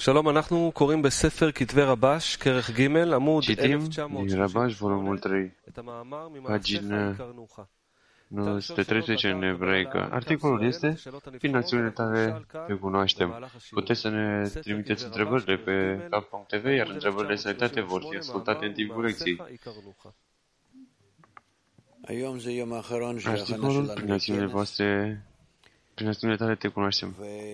שלום, אנחנו קוראים בספר כתבי רבש, כרך ג' עמוד Citim 1938, din Rabash, volumul 3, את המאמר ממעשיך pagina יקרנוך. 913 în ebraică. Articolul este: prin acțiunile tale te cunoaștem. Puteți să ne trimiteți întrebările pe cap.tv, iar întrebările de sănătate vor fi ascultate în timpul lecției. Articolul: prin acțiunile voastre, prin acțiunile tale te cunoaștem.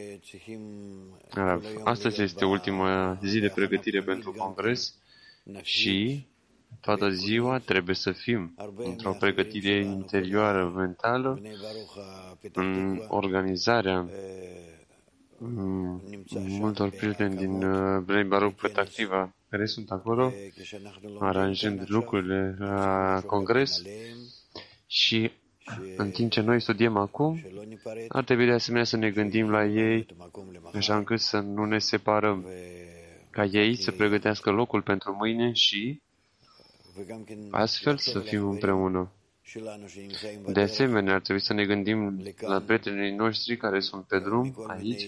Arav. Astăzi este ultima zi de pregătire pentru congres și toată ziua trebuie să fim într-o pregătire interioară, mentală, în organizarea multor prieteni din Bnei Baruch Petah-Tikva care sunt acolo, aranjând lucrurile la congres și în timp ce noi studiem acum, ar trebui de asemenea să ne gândim la ei, așa încât să nu ne separăm, ca ei să pregătească locul pentru mâine și astfel să fim împreună. De asemenea, ar trebui să ne gândim la prietenii noștri care sunt pe drum aici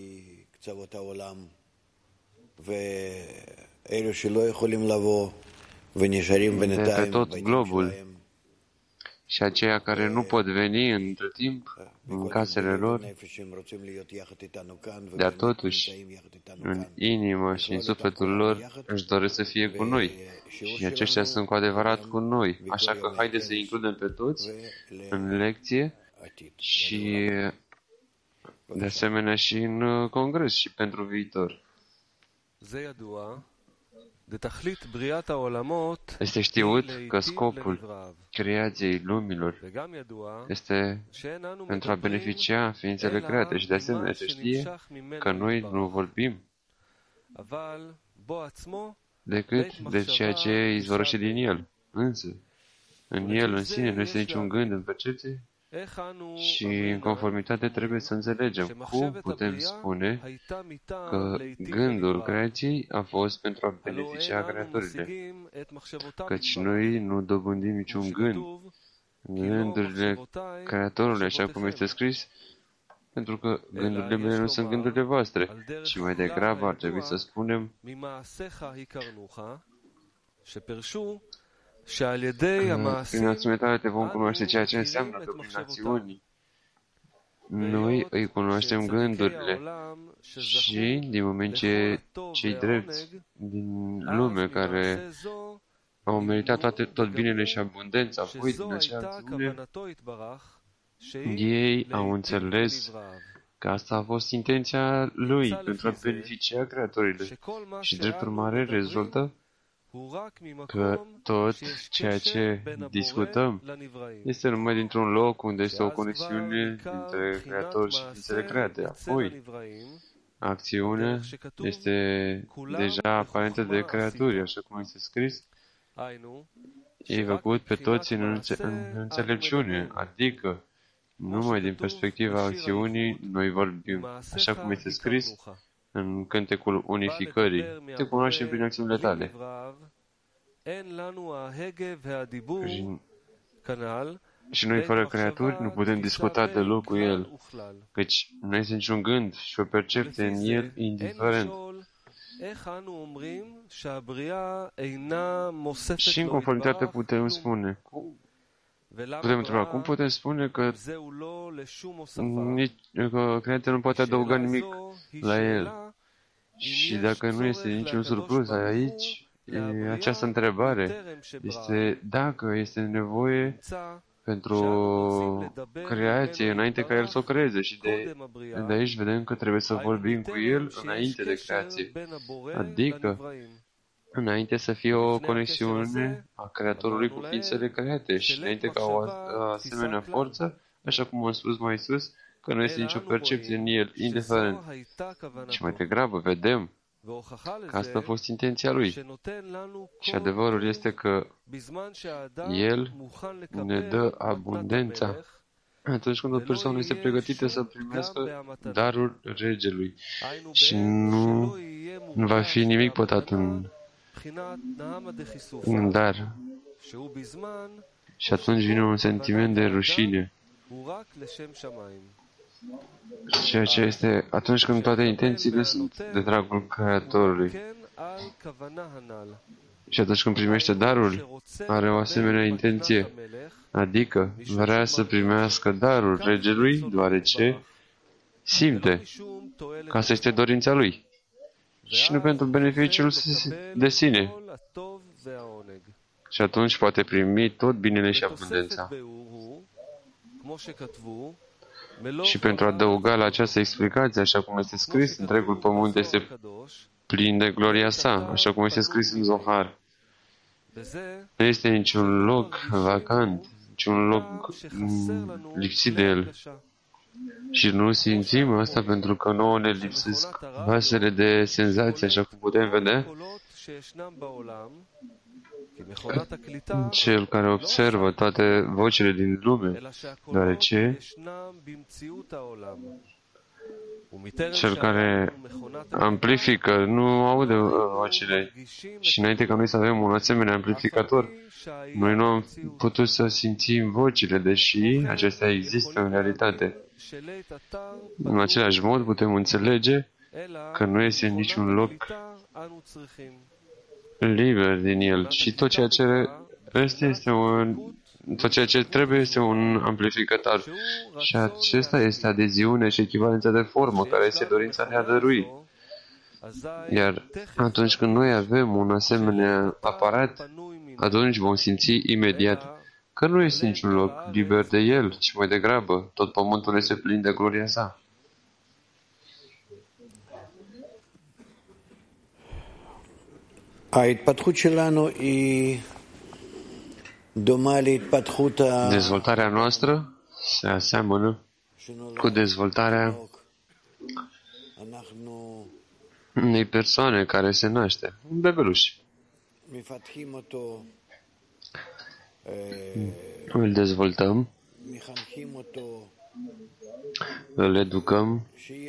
de pe tot globul și aceia care nu pot veni între timp în casele lor, dar totuși în inimă și în sufletul lor își doresc să fie cu noi și aceștia sunt cu adevărat cu noi. Așa că haideți să includem pe toți în lecție și de asemenea și în congres și pentru viitor. Este știut că scopul creației lumilor este pentru a beneficia ființele create și de asemenea se știe că noi nu vorbim decât de ceea ce izvorăște din el. Însă, în el în sine nu este niciun gând în percepție și în conformitate trebuie să înțelegem cum putem spune că gândul creației a fost pentru a beneficia creaturile, căci noi nu dobândim niciun gând, gândurile creatorului, așa cum este scris, pentru că gândurile mele nu sunt gândurile voastre, ci mai degrabă ar trebui să spunem prin acțiunile tale te vom cunoaște, ceea ce înseamnă că prin acțiuni noi îi cunoaștem gândurile și din moment ce cei drepți din lume care au meritat tot binele și abundența voi din acea acțiune, ei au înțeles că asta a fost intenția lui pentru a beneficia creatorile și drept urmare rezultă că tot ceea ce discutăm este numai dintr-un loc unde este o conexiune dintre creator și ființele create. Apoi, acțiunea este deja aparentă de creaturi, așa cum este scris, ei făcut pe toți în înțelepciune, adică numai din perspectiva acțiunii noi vorbim, așa cum este scris în cântecul unificării. Te cunoaștem prin acțiunile tale. Și noi, fără creaturi, nu putem discuta deloc cu el, căci nu este niciun gând și o percepție în el indiferent. Și în conformitate putem spune, putem întreba, cum putem spune că creația nu poate adăuga nimic la el? Și dacă nu este niciun surplus aici, această întrebare este dacă este nevoie pentru creație înainte ca el să o creeze și de aici vedem că trebuie să vorbim cu el înainte de creație, adică înainte să fie o conexiune a creatorului cu ființele create și înainte ca o asemenea forță, așa cum am spus mai sus, că nu este nicio percepție în el, indiferent. Și mai degrabă vedem că asta a fost intenția lui. Și adevărul este că el ne dă abundența atunci când o persoană este pregătită să primească darul regelui și nu va fi nimic pătat în dar. Și atunci vine un sentiment de rușine. Ceea ce este atunci când toate intențiile sunt de dragul Creatorului. Și atunci când primește darul, are o asemenea intenție, adică vrea să primească darul regelui, deoarece simte că asta este dorința lui și nu pentru beneficiul de sine. Și atunci poate primi tot binele și abundența. Și pentru a adăuga la această explicație, așa cum este scris, întregul pământ este plin de gloria sa, așa cum este scris în Zohar. Nu este niciun loc vacant, niciun loc lipsit de el. Și nu simțim asta pentru că nouă ne lipsesc vasele de senzații, așa cum putem vedea. Cel care observă toate vocile din lume, deoarece cel care amplifică nu aude vocile. Și înainte ca noi să avem un asemenea amplificator, noi nu am putut să simțim vocile, deși acestea există în realitate. În același mod putem înțelege că nu este niciun loc liber din el și tot ceea ce trebuie este un amplificator. Și acesta este adeziune și echivalența de formă, care este dorința de a dărui. Iar atunci când noi avem un asemenea aparat, atunci vom simți imediat că nu este niciun loc liber de el, ci mai degrabă tot pământul este plin de gloria sa. Dezvoltarea noastră se aseamănă cu dezvoltarea unei persoane care se naște, un bebeluș. Îl dezvoltăm, îl educăm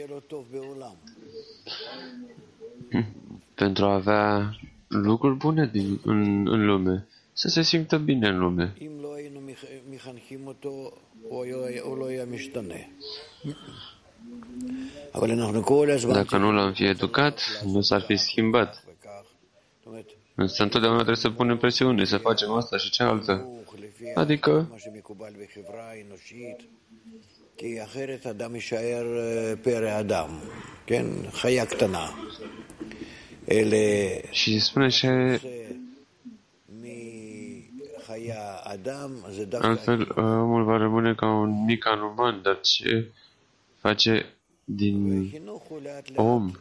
pentru a avea lucruri bune în lume, să se simtă bine în lume. Dacă nu l-am fi educat, nu s-ar fi schimbat. Însă întotdeauna trebuie să punem presiune, să facem asta și cealaltă. Adică și spune și altfel omul va rămâne ca un mic anuman, dar ce face din om?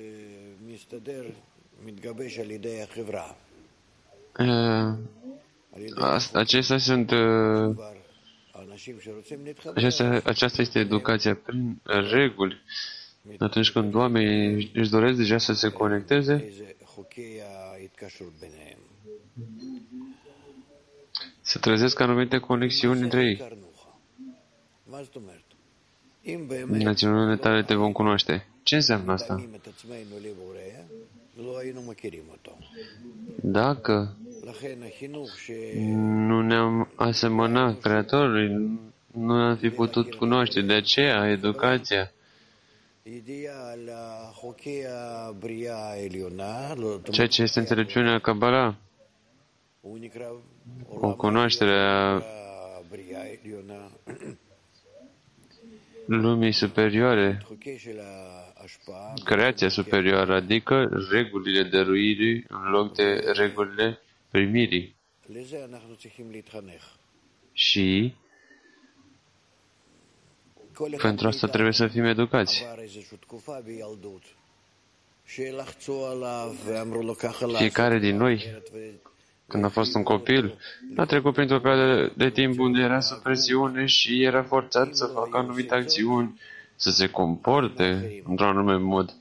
Acestea sunt aceasta este educația prin reguli. Atunci când oamenii își doresc deja să se conecteze, să trezesc anumite conexiuni între ei. Din acțiunile tale te vom cunoaște. Ce înseamnă asta? Dacă nu ne-am asemănat Creatorului, nu am fi putut cunoaște. De aceea, educația, ceea ce este înțelepciunea Kabbalah, o cunoaștere a lumii superioare, creația superioară, adică regulile dăruirii în loc de regulile primirii. Și pentru asta trebuie să fim educați. Fiecare din noi, când a fost un copil, a trecut printr-o perioadă de timp unde era sub presiune și era forțat să facă anumite acțiuni, să se comporte într-un anume mod.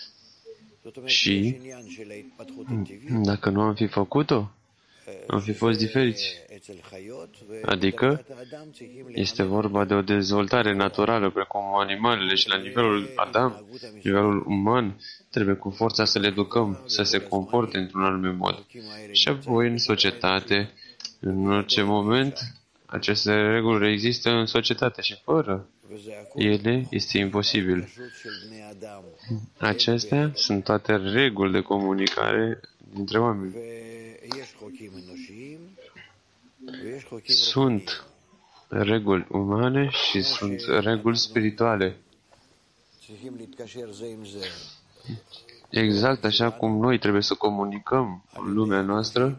Și dacă nu am fi făcut-o, am fi fost diferiți. Adică este vorba de o dezvoltare naturală, precum animalele, și la nivelul Adam, nivelul uman, trebuie cu forța să le educăm, să se comporte într-un anume mod. Și apoi în societate, în orice moment, aceste reguli există în societate și fără ele este imposibil. Acestea sunt toate reguli de comunicare dintre oameni. Sunt reguli umane și sunt reguli spirituale. Exact așa cum noi trebuie să comunicăm în lumea noastră,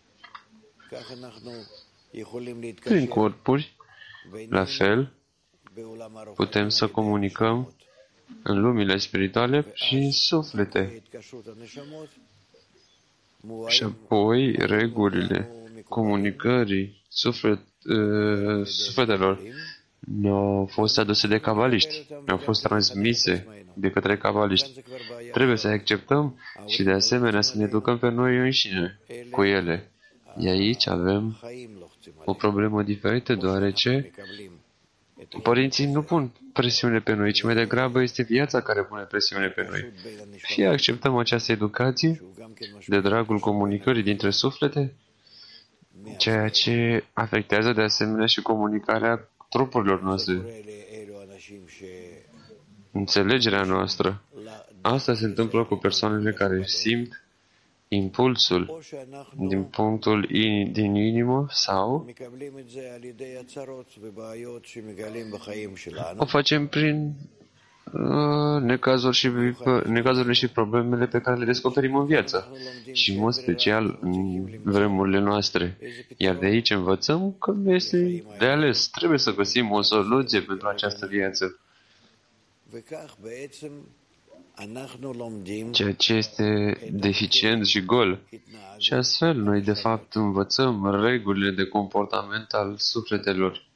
prin corpuri, la fel, putem să comunicăm în lumile spirituale și în suflete. Și apoi, regulile comunicării sufletelor nu au fost aduse de cabaliști, au fost transmise de către cabaliști. Trebuie să acceptăm și de asemenea să ne educăm pe noi înșine cu ele. De aici avem o problemă diferită, deoarece părinții nu pun presiune pe noi, ci mai degrabă este viața care pune presiune pe noi. Fie acceptăm această educație de dragul comunicării dintre suflete, ceea ce afectează de asemenea și comunicarea trupurilor noastre, înțelegerea noastră. Asta se întâmplă cu persoanele care simt impulsul din inimă sau o facem prin necazurile și problemele pe care le descoperim în viață și în mod special în vremurile noastre. Iar de aici învățăm că este de ales. Trebuie să găsim o soluție pentru această viață. Ceea ce este deficient și gol. Și astfel, noi de fapt învățăm regulile de comportament al sufletelor.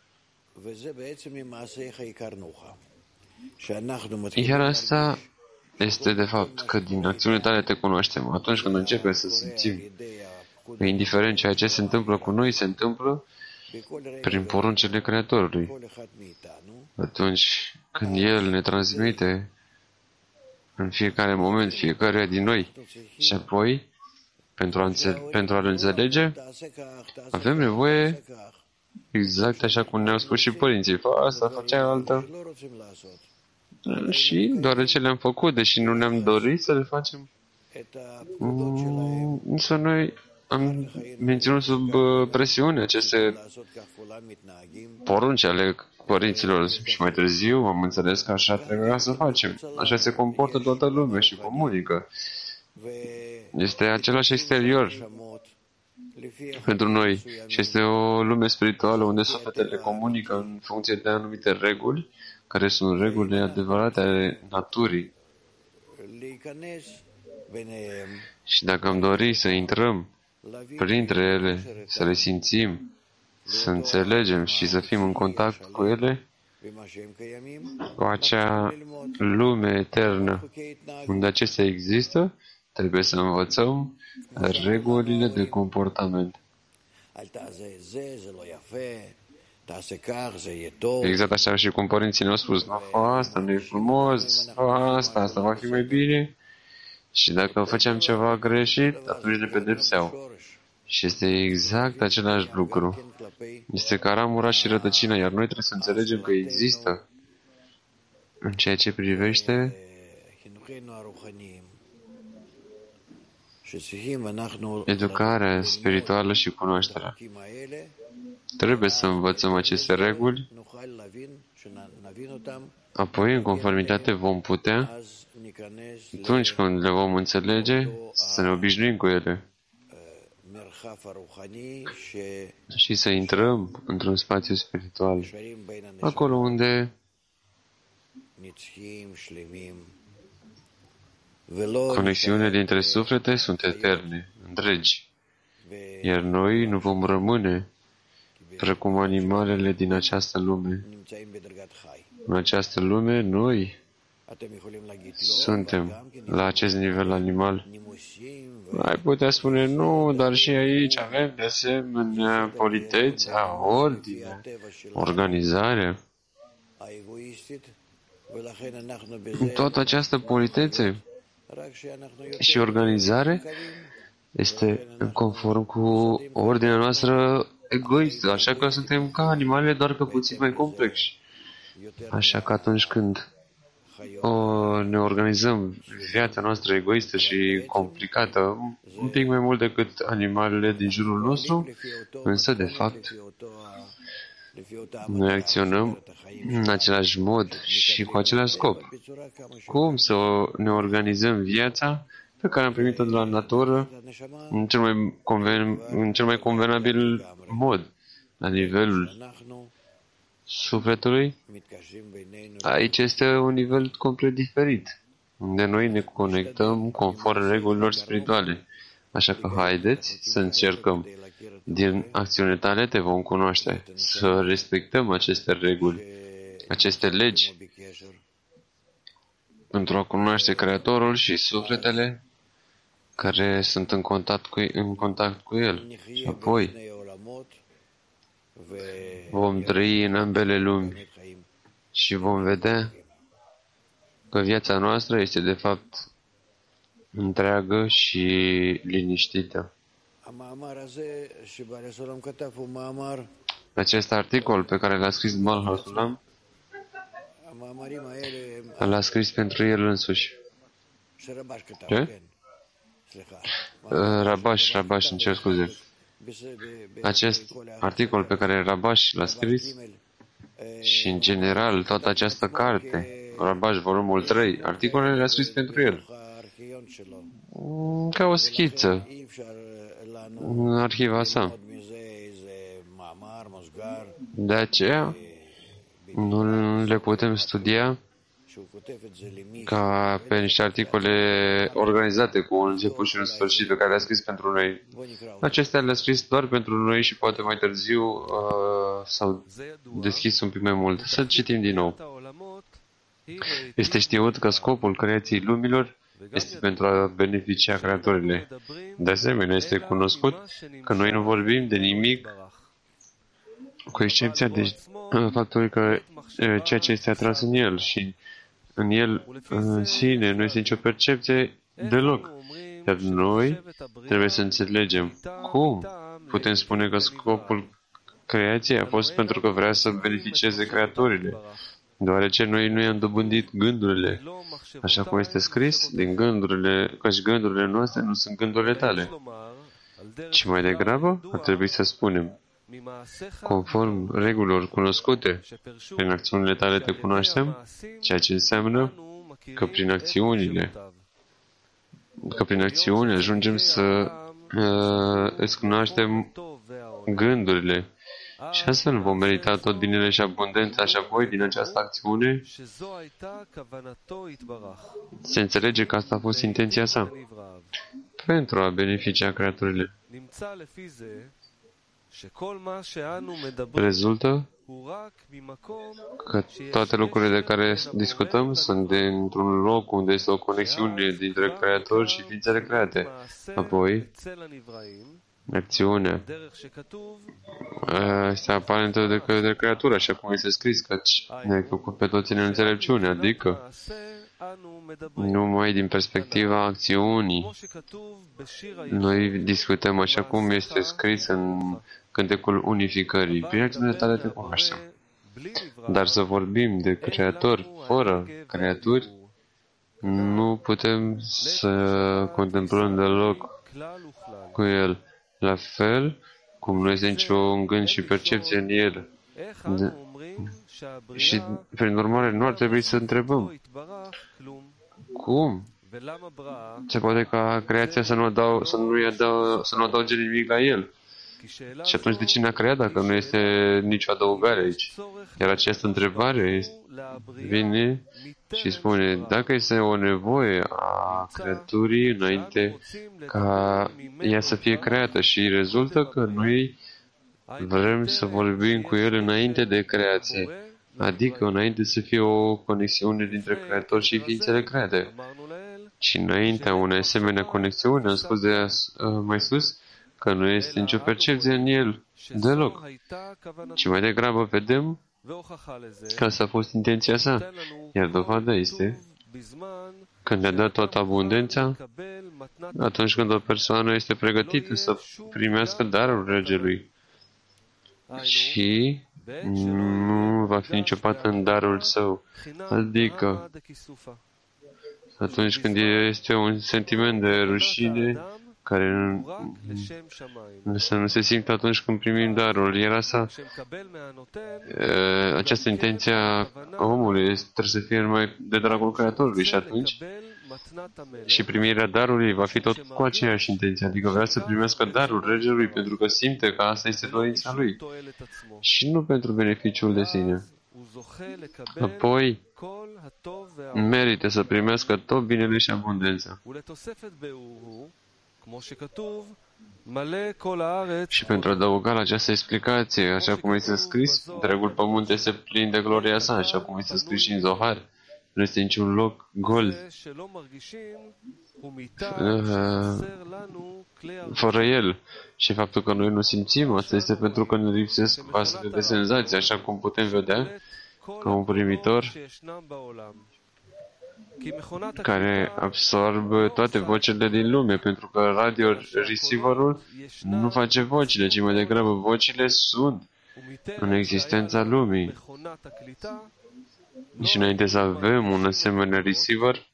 Iar asta este de fapt că din acțiunile tale te cunoaștem. Atunci când începem să simțim, indiferent ceea ce se întâmplă cu noi, se întâmplă prin poruncile Creatorului. Atunci când El ne transmite în fiecare moment, fiecare din noi. Și apoi, pentru a-L înțelege, avem nevoie, exact așa cum ne-au spus și părinții, fă asta, fă cealaltă. Și deoarece le-am făcut, deși nu ne-am dorit să le facem, însă noi am menținut sub presiune aceste porunci ale părinților și mai târziu am înțeles că așa trebuia să facem. Așa se comportă toată lumea și comunică. Este același exterior pentru noi și este o lume spirituală unde sufletele comunică în funcție de anumite reguli, care sunt regulile adevărate ale naturii. Și dacă am dori să intrăm printre ele, să le simțim, să înțelegem și să fim în contact cu ele, cu acea lume eternă unde acestea există, trebuie să învățăm regulile de comportament. Exact așa și cum părinții ne-au spus, nu fă asta, nu e frumos, fă asta, asta va fi mai bine. Și dacă făceam ceva greșit, atunci ne pedepseau. Și este exact același lucru. Este ca ramura și rădăcina, iar noi trebuie să înțelegem că există în ceea ce privește educarea spirituală și cunoașterea. Trebuie să învățăm aceste reguli, apoi, în conformitate, vom putea, atunci când le vom înțelege, să ne obișnuim cu ele și să intrăm într-un spațiu spiritual, acolo unde conexiunile dintre suflete sunt eterne, întregi, iar noi nu vom rămâne precum animalele din această lume. În această lume, noi suntem la acest nivel animal. Ai putea spune, nu, dar și aici avem de asemenea politețea, ordine, organizarea. Toată această politețe și organizare este în conform cu ordinea noastră egoistă, așa că suntem ca animalele, doar că puțin mai complexi. Așa că atunci când ne organizăm viața noastră egoistă și complicată, un pic mai mult decât animalele din jurul nostru, însă, de fapt, noi acționăm în același mod și cu același scop. Cum să ne organizăm viața pe care am primit-o de la natură în cel mai convenabil mod, la nivelul sufletului? Aici este un nivel complet diferit, unde noi ne conectăm conform regulilor spirituale. Așa că haideți să încercăm. Din acțiunile tale te vom cunoaște, să respectăm aceste reguli, aceste legi, pentru a cunoaște Creatorul și sufletele care sunt în contact cu El. Și apoi vom trăi în ambele lumi și vom vedea că viața noastră este de fapt întreagă și liniștită. Acest articol pe care l-a scris Baal HaSulam l-a scris pentru el însuși. Ce? Rabash, îmi cer scuze. Acest articol pe care Rabash l-a scris și, în general, toată această carte, Rabash, volumul 3, articolele le-a scris pentru el. Ca o schiță în arhiva sa. De aceea, nu le putem studia ca pe niște articole organizate cu un început și un sfârșit pe care le-a scris pentru noi. Acestea le-a scris doar pentru noi și poate mai târziu s-au deschis un pic mai mult. Să citim din nou. Este știut că scopul creației lumilor este pentru a beneficia creatorile. De asemenea, este cunoscut că noi nu vorbim de nimic cu excepția de faptului că ceea ce este atras în el și în el în sine nu este nicio percepție deloc. Iar noi trebuie să înțelegem cum putem spune că scopul creației a fost pentru că vrea să beneficieze creatorile, deoarece noi nu i-am dobândit gândurile, așa cum este scris, căci gândurile noastre nu sunt gândurile tale, ci mai degrabă ar trebui să spunem, conform regulilor cunoscute, prin acțiunile tale te cunoaștem, ceea ce înseamnă că prin acțiune ajungem să îți cunoaștem gândurile și astfel vom merita tot binele și abundența și apoi din această acțiune se înțelege că asta a fost intenția sa pentru a beneficia creaturile. Rezultă că toate lucrurile de care discutăm sunt dintr-un loc unde este o conexiune dintre creator și ființele create. Apoi, acțiunea este aparentă de către creatură, așa cum este scris, căci ne-ai făcut pe toți în înțelepciune, adică numai din perspectiva acțiunii. Noi discutăm așa cum este scris în cântecul unificării. Prin acțiunile tale te cunoaștem. Dar să vorbim de creator fără creaturi, nu putem să contemplăm deloc cu el. La fel cum nu este niciun gând și percepție în el. Și, prin urmare, nu ar trebui să întrebăm cum se poate ca creația să nu adauge nimic la el. Și atunci de cine a creat dacă nu este nicio adăugare aici? Iar această întrebare vine și spune, dacă este o nevoie a creaturii înainte ca ea să fie creată și rezultă că noi vrem să vorbim cu el înainte de creație, adică înainte să fie o conexiune dintre creator și ființele create. Și înaintea unei asemenea conexiuni, am spus mai sus, că nu este nicio percepție în el deloc, ci mai degrabă vedem că asta a fost intenția sa, iar dovada este când ne-a dat toată abundența, atunci când o persoană este pregătită să primească darul regelui. Și nu va fi niciodată în darul său. Adică, atunci când este un sentiment de rușine care nu se simte atunci când primim darul, iar asta, această intenție a omului trebuie să fie numai de dragul Creatorului și atunci și primirea darului va fi tot cu aceeași intenție, adică vrea să primească darul regelui pentru că simte că asta este dorința lui și nu pentru beneficiul de sine. Apoi merită să primească tot binele și abundența. Și pentru a adăuga la această explicație, așa cum este scris, întregul pământ este plin de gloria sa, așa cum este scris și în Zohar. Nu este niciun loc gol fără el. Și faptul că noi nu simțim, asta este pentru că ne lipsesc vasele de senzații, așa cum putem vedea ca un primitor care absorbă toate vocile din lume, pentru că radio receiverul nu face vocile, ci mai degrabă vocile sunt în existența lumii. Și înainte să avem un asemenea receiver,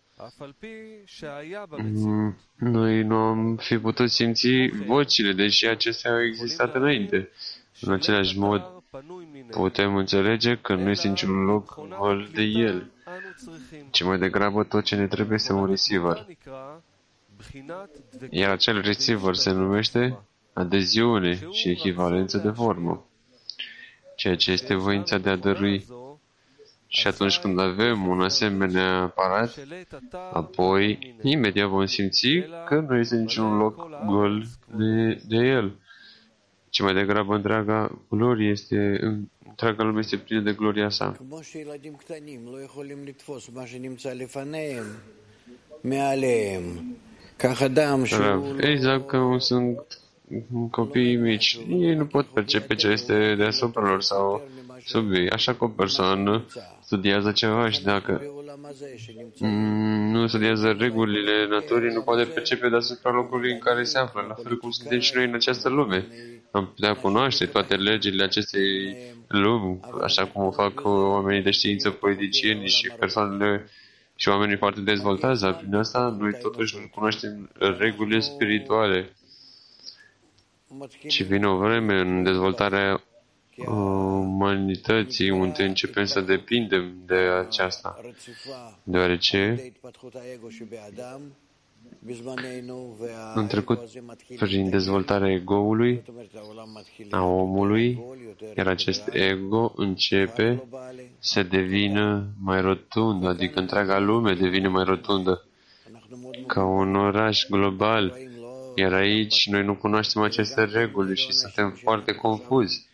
noi nu am fi putut simți vocile, deși acestea au existat înainte. În același mod, putem înțelege că nu este niciun loc gol de el, ci mai degrabă tot ce ne trebuie este un receiver. Iar acel receiver se numește adeziune și echivalență de formă, ceea ce este voința de a dărui. Și atunci când avem un asemenea aparat, apoi imediat vom simți că nu este niciun loc gol de el, ci mai degrabă întreaga lume este plină de gloria sa. Exact cum sunt copiii mici. Ei nu pot percepe ce este deasupra lor sau sub ei. Așa că o persoană studiază ceva și dacă nu studiază regulile naturii, nu poate percepe deasupra locului în care se află. La fel cum suntem și noi în această lume. Am putea cunoaște toate legile acestei lumi, așa cum o fac oamenii de știință, politicieni și persoanele și oamenii foarte dezvoltați, dar prin asta noi totuși nu cunoaștem regulile spirituale. Și vine o vreme în dezvoltarea umanității unde începem să depindem de aceasta, deoarece în trecut, prin dezvoltarea ego-ului, a omului, iar acest ego începe să devină mai rotund, adică întreaga lume devine mai rotundă, ca un oraș global, iar aici noi nu cunoaștem aceste reguli și suntem foarte confuzi.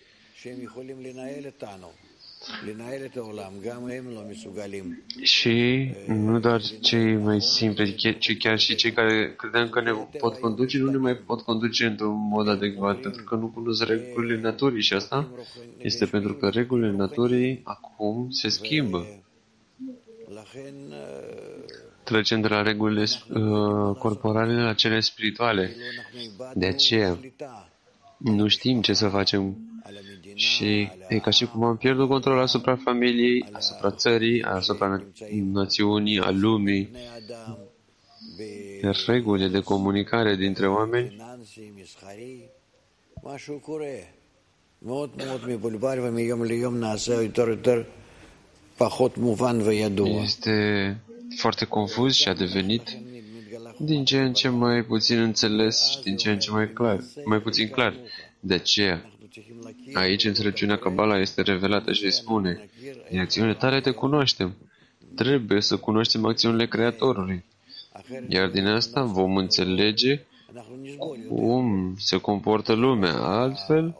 Și nu doar cei mai simpli, ci chiar și cei care credeam că ne pot conduce, nu ne mai pot conduce într-un mod adecvat, pentru că nu cunosc regulile naturii și asta este pentru că regulile naturii acum se schimbă. Trecem de la regulile corporale la cele spirituale. De aceea nu știm ce să facem. Și e ca și cum am pierdut controlul asupra familiei, asupra țării, asupra națiunii, a lumii. Iar regulile de comunicare dintre oameni este foarte confuz și a devenit din ce în ce mai puțin înțeles și din ce în ce mai puțin clar. De aceea, aici înțelepciunea Kabbalah este revelată și îi spune: din acțiunile tale te cunoaștem. Trebuie să cunoaștem acțiunile Creatorului. Iar din asta vom înțelege cum se comportă lumea. Altfel,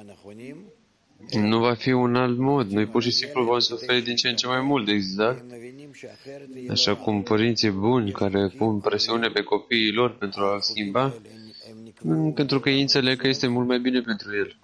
nu va fi un alt mod. Noi pur și simplu vom suferi din ce în ce mai mult, exact. Așa cum părinții buni care pun presiune pe copiii lor pentru a-l schimba, pentru că ei înțeleg că este mult mai bine pentru el.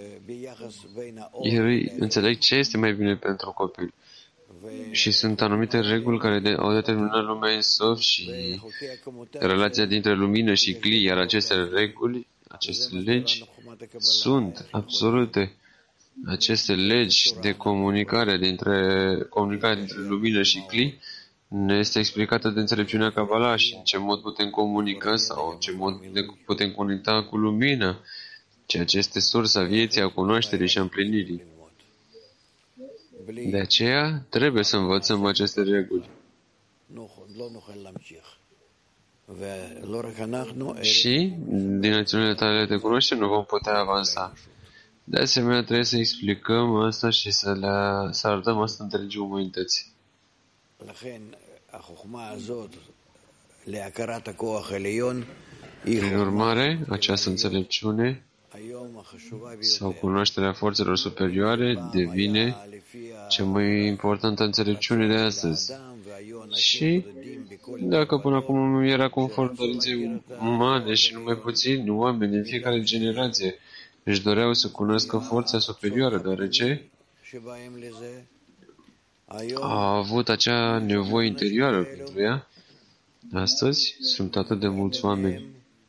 Ei înțeleg ce este mai bine pentru copil. Și sunt anumite reguli care au determinat lumea în sof și relația dintre lumină și cli, iar aceste reguli, aceste legi sunt absolute. aceste legi de comunicare dintre lumină și cli ne este explicată de înțelepciunea Kabbalah și în ce mod putem comunica sau în ce mod ne putem conecta cu lumina, ceea ce este sursa vieții, a cunoașterii și a împlinirii. De aceea, trebuie să învățăm aceste reguli. Și, din acțiunile tale de cunoaștere, nu vom putea avansa. De asemenea, trebuie să explicăm asta și să arătăm asta întregii umanități. Prin urmare, această înțelepciune sau cunoașterea forțelor superioare devine cea mai importantă înțelepciune de astăzi. Și dacă până acum era conform dorinței umane și numai puțini oameni din fiecare generație își doreau să cunoască forța superioară, deoarece a avut acea nevoie interioară pentru ea, astăzi sunt atât de mulți oameni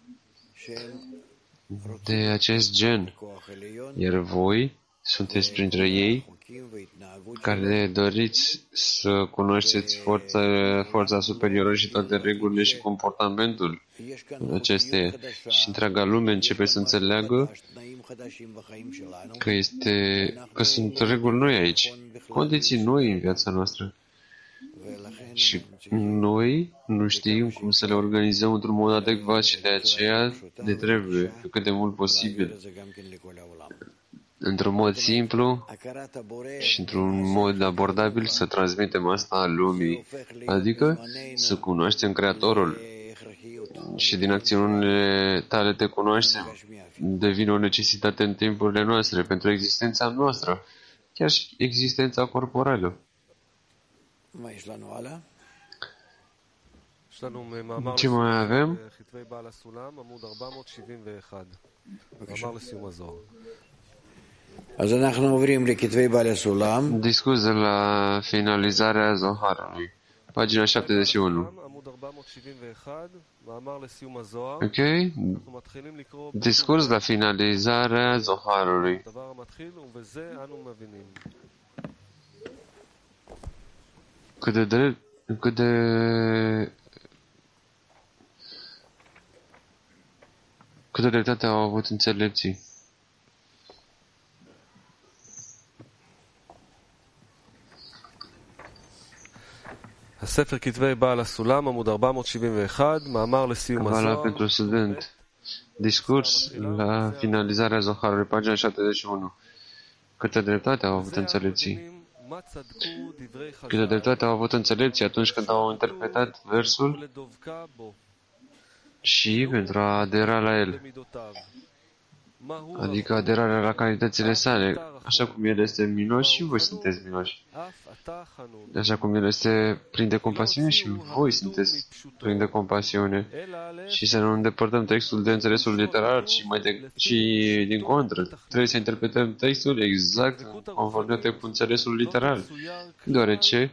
de acest gen, iar voi sunteți printre ei care doriți să cunoașteți forța superioară și toate regulile și comportamentul acesteia. Și întreaga lume începe să înțeleagă că sunt reguli noi aici, condiții noi în viața noastră. Și noi nu știm cum să le organizăm într-un mod adecvat și de aceea ne trebuie, pe cât de mult posibil, într-un mod simplu și într-un mod abordabil să transmitem asta lumii, adică să cunoaștem Creatorul și din acțiunile tale te cunoaștem, devine o necesitate în timpurile noastre pentru existența noastră, chiar și existența corporală. Ce mai avem? Discurs de la finalizarea Zoharului, pagina 71. Ok? Discurs la finalizarea Zoharului. Cât de dreptate au avut înțelepții. הספר כתבי בעל הסולם, עמוד 471, מאמר לסיום הזוהר. pentru student. Discurs la finalizarea Zoharului, pagina 71. Câtă dreptate au avut înțelepții. Câtă dreptate au avut înțelepții atunci când au interpretat versul și pentru a adera la el. Adică aderarea la calitățile sale. Așa cum el este milos și voi sunteți miloși. Așa cum el este plin de compasiune și voi sunteți plin de compasiune. Și să nu îndepărtăm textul de înțelesul literar, ci din contră. Trebuie să interpretăm textul exact în conformitate cu înțelesul literar. Deoarece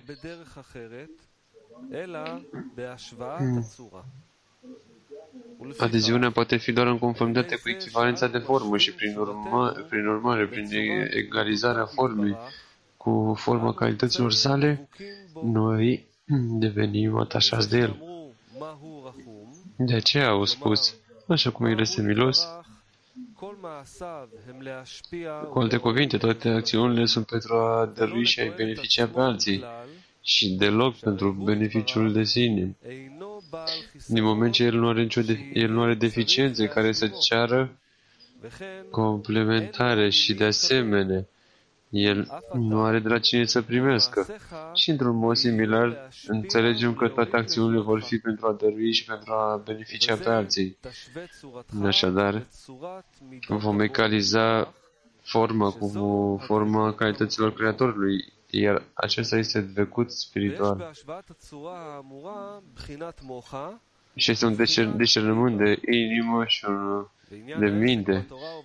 adeziunea poate fi doar în conformitate cu echivalența de formă și prin urmare, prin egalizarea formei cu forma calităților sale, noi devenim atașați de el. De aceea au spus, așa cum el este milos, cu alte cuvinte, toate acțiunile sunt pentru a dărui și a-i beneficia pe alții și deloc pentru beneficiul de sine. Din moment ce el nu are deficiențe care să ceară complementare și de asemenea, el nu are de la cine să primească. Și într-un mod similar, înțelegem că toate acțiunile vor fi pentru a dărui și pentru a beneficia pe alții. Așadar, vom egaliza forma cu forma calităților Creatorului, iar acesta este dvecut spiritual. Și este un discernământ de inimă și de minte.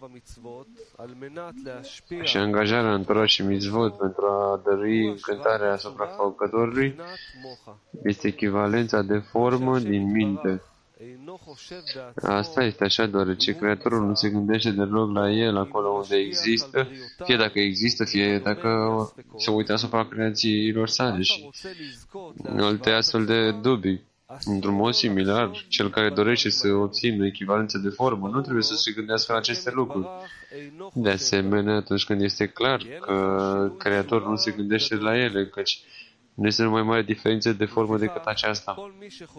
Și angajarea în Torah și mitzvot pentru a dărui încântarea asupra făcătorului este echivalența de formă din minte. Asta este așa, deoarece Creatorul nu se gândește deloc la el acolo unde există, fie dacă există, fie dacă se uită asupra creațiilor sale și alte astfel de dubii. Într-un mod similar, cel care dorește să obțină echivalență de formă nu trebuie să se gândească la aceste lucruri. De asemenea, atunci când este clar că Creatorul nu se gândește la ele, căci nu este numai mare diferență de formă decât aceasta.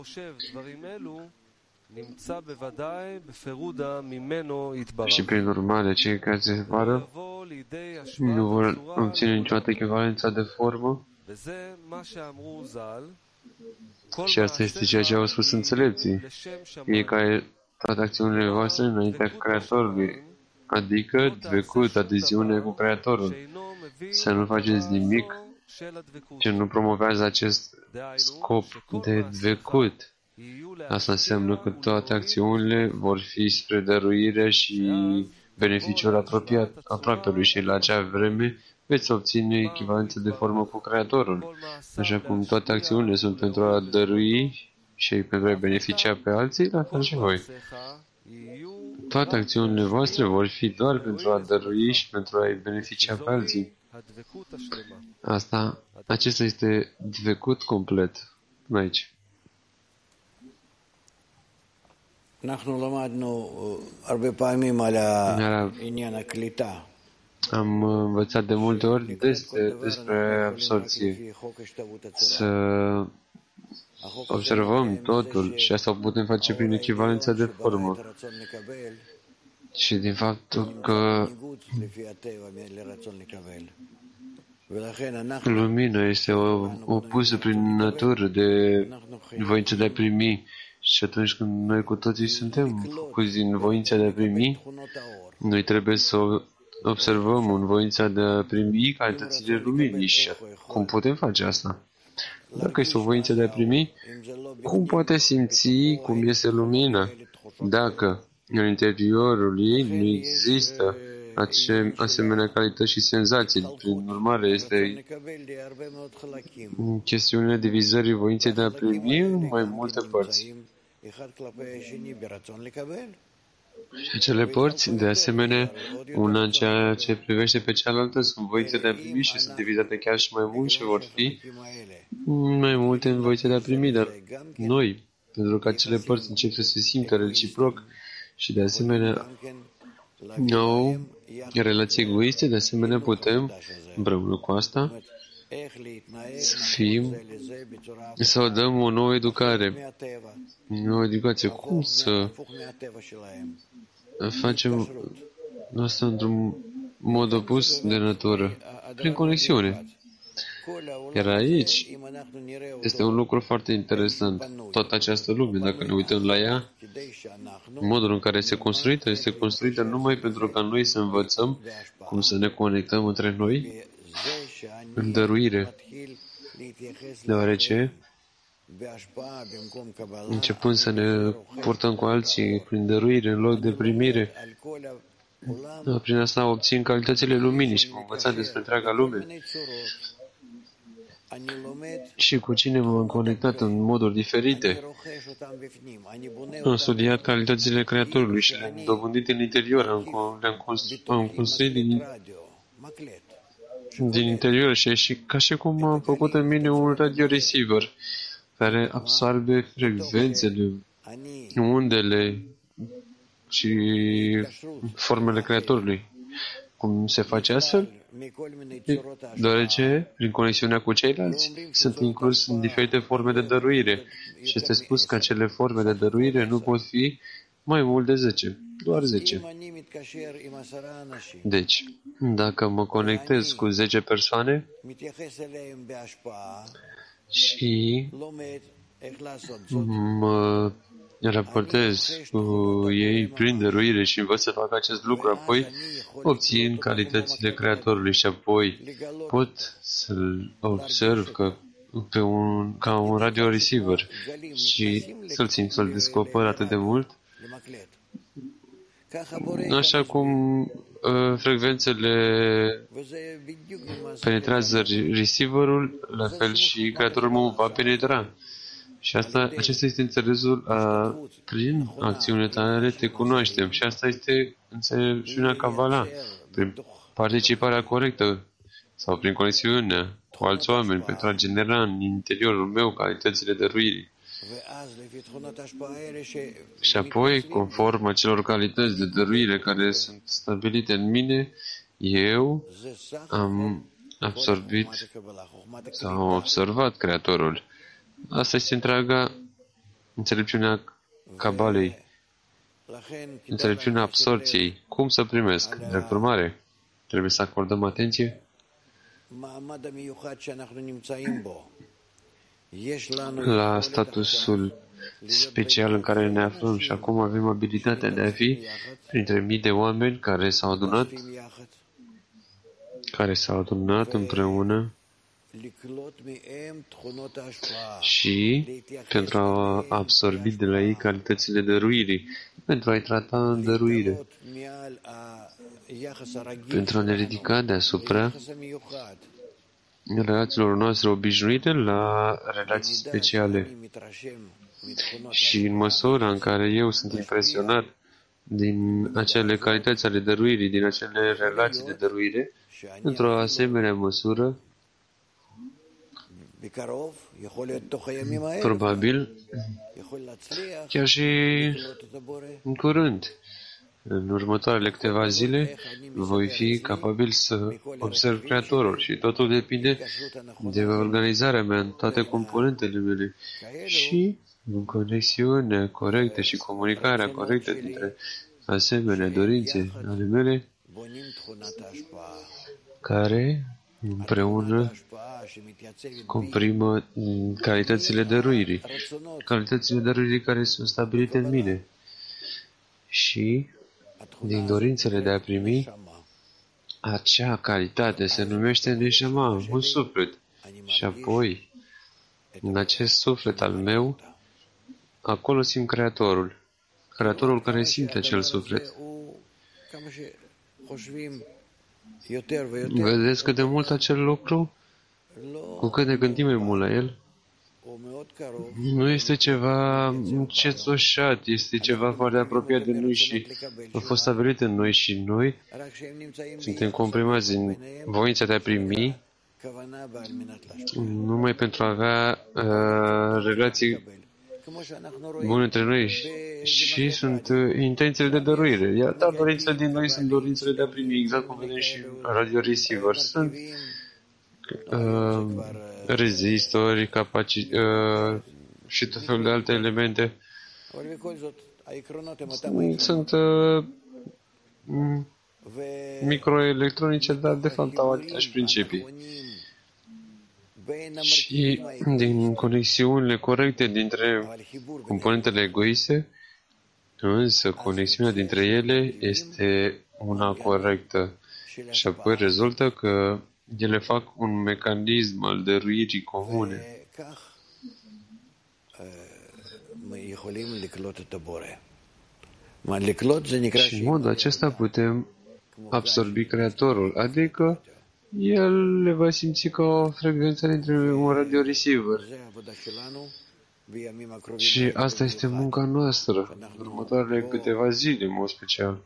Și prin urmare, cei care se separă nu vor obține niciodată echivalența de formă. Și asta este ceea ce au spus înțelepții. Ei care toate acțiunile voastre înaintea Creatorului, adică dvecut, adeziune cu Creatorul. Să nu faceți nimic ce nu promovează acest scop de dvecut. Asta înseamnă că toate acțiunile vor fi spre dăruire și beneficiul apropiatului și la acea vreme veți obține echivalență de formă cu Creatorul. Așa cum toate acțiunile sunt pentru a dărui și pentru a beneficia pe alții, la fel și voi. Toate acțiunile voastre vor fi doar pentru a dărui și pentru a-i beneficia pe alții. Acesta este dvecut complet aici. Am învățat de multe ori despre absorție. Să observăm totul și asta o putem face prin echivalența de formă. Și din faptul că lumina este opusă prin natură de voință de a primi. Și atunci când noi cu toții suntem făcuți din voința de a primi, noi trebuie să observăm în voința de a primi calitățile luminii. Și cum putem face asta? Dacă este o voință de a primi, cum poate simți cum este lumina? Dacă în interiorul ei nu există asemenea calități și senzații. Prin urmare, este chestiunea divizării voinței de a primi în mai multe părți. Și acele părți, de asemenea, una în ceea ce privește pe cealaltă, sunt voințe de a primi și sunt divizate chiar și mai mult și vor fi mai multe în voințe de a primi, dar noi, pentru că acele părți încep să se simtă reciproc și de asemenea au relații egoiste, de asemenea putem, împreună cu asta, să o dăm o nouă educare. O educație. Cum să facem asta într-un mod opus de natură? Prin conexiune. Iar aici este un lucru foarte interesant. Toată această lume, dacă ne uităm la ea, modul în care este construită numai pentru ca noi să învățăm cum să ne conectăm între noi în dăruire. Deoarece, începând să ne purtăm cu alții prin dăruire în loc de primire, prin asta obțin calitățile luminii și am învățat despre întreaga lume. Și cu cine m-am conectat în moduri diferite. Am studiat calitățile Creatorului și le-am dobândit în interior. Am construit din interior și ca și cum am făcut în mine un radio receiver care absorbe frecvențele, undele și formele Creatorului. Cum se face astfel? Deoarece, prin conexiunea cu ceilalți, sunt inclus în diferite forme de dăruire și este spus că acele forme de dăruire nu pot fi mai mult de 10, doar 10. Deci, dacă mă conectez cu 10 persoane și mă raportez cu ei prin dăruire și învăț să fac acest lucru, apoi obțin calitățile Creatorului și apoi pot să-l observ ca un radio receiver și să-l simt, să-l descoper atât de mult, așa cum frecvențele penetrează receiverul, la fel și Creatorul mă va penetra. Și acesta este înțelesul prin acțiunile tale te cunoaștem. Și asta este înțelepciunea Kabbalah. Prin participarea corectă sau prin conexiunea cu alți oameni pentru a genera în interiorul meu calitățile dăruirii. Și apoi, conform acelor calități de dăruire care sunt stabilite în mine, eu am absorbit sau am observat Creatorul. Asta este întreaga înțelepciunea Cabalei, înțelepciunea absorției. Cum să primesc? Drept urmare, trebuie să acordăm atenție la statusul special în care ne aflăm și acum avem abilitatea de a fi printre mii de oameni care s-au adunat împreună și pentru a absorbi de la ei calitățile dăruirii, pentru a-i trata în dăruire, pentru a ne ridica deasupra relațiilor noastre obișnuite la relații speciale. Și în măsura în care eu sunt impresionat din acele calități ale dăruirii, din acele relații de dăruire, într-o asemenea măsură, probabil, chiar și în curând, în următoarele câteva zile, voi fi capabil să observ Creatorul și totul depinde de organizarea mea în toate componentele mele și în conexiunea corectă și comunicarea corectă dintre asemenea dorințe ale mele, care împreună comprimă calitățile dăruirii care sunt stabilite în mine și din dorințele de a primi acea calitate se numește Neshama, un suflet. Și apoi, în acest suflet al meu, acolo simt Creatorul care simte acel suflet. Vedeți cât de mult acel lucru? Cu cât ne gândim mai mult la el, nu este ceva încețoșat, este ceva foarte apropiat de noi și a fost stabilit în noi și noi suntem comprimați în voința de a primi numai pentru a avea relații bune între noi și sunt intențiile de dăruire. Dar dorințele din noi sunt dorințele de a primi, exact cum vedem și radio receiver. Sunt rezistori, și tot felul de alte elemente. Sunt microelectronice, dar de fapt au aceleași principii. Și din conexiunile corecte dintre componentele egoiste, însă conexiunea dintre ele este una corectă. Și apoi rezultă că ele fac un mecanism al dăruirii comune. Și în modul acesta putem absorbi Creatorul, adică el le va simți ca o frecvență dintre un radio receiver. Și asta este munca noastră, în următoarele câteva zile, în mod special.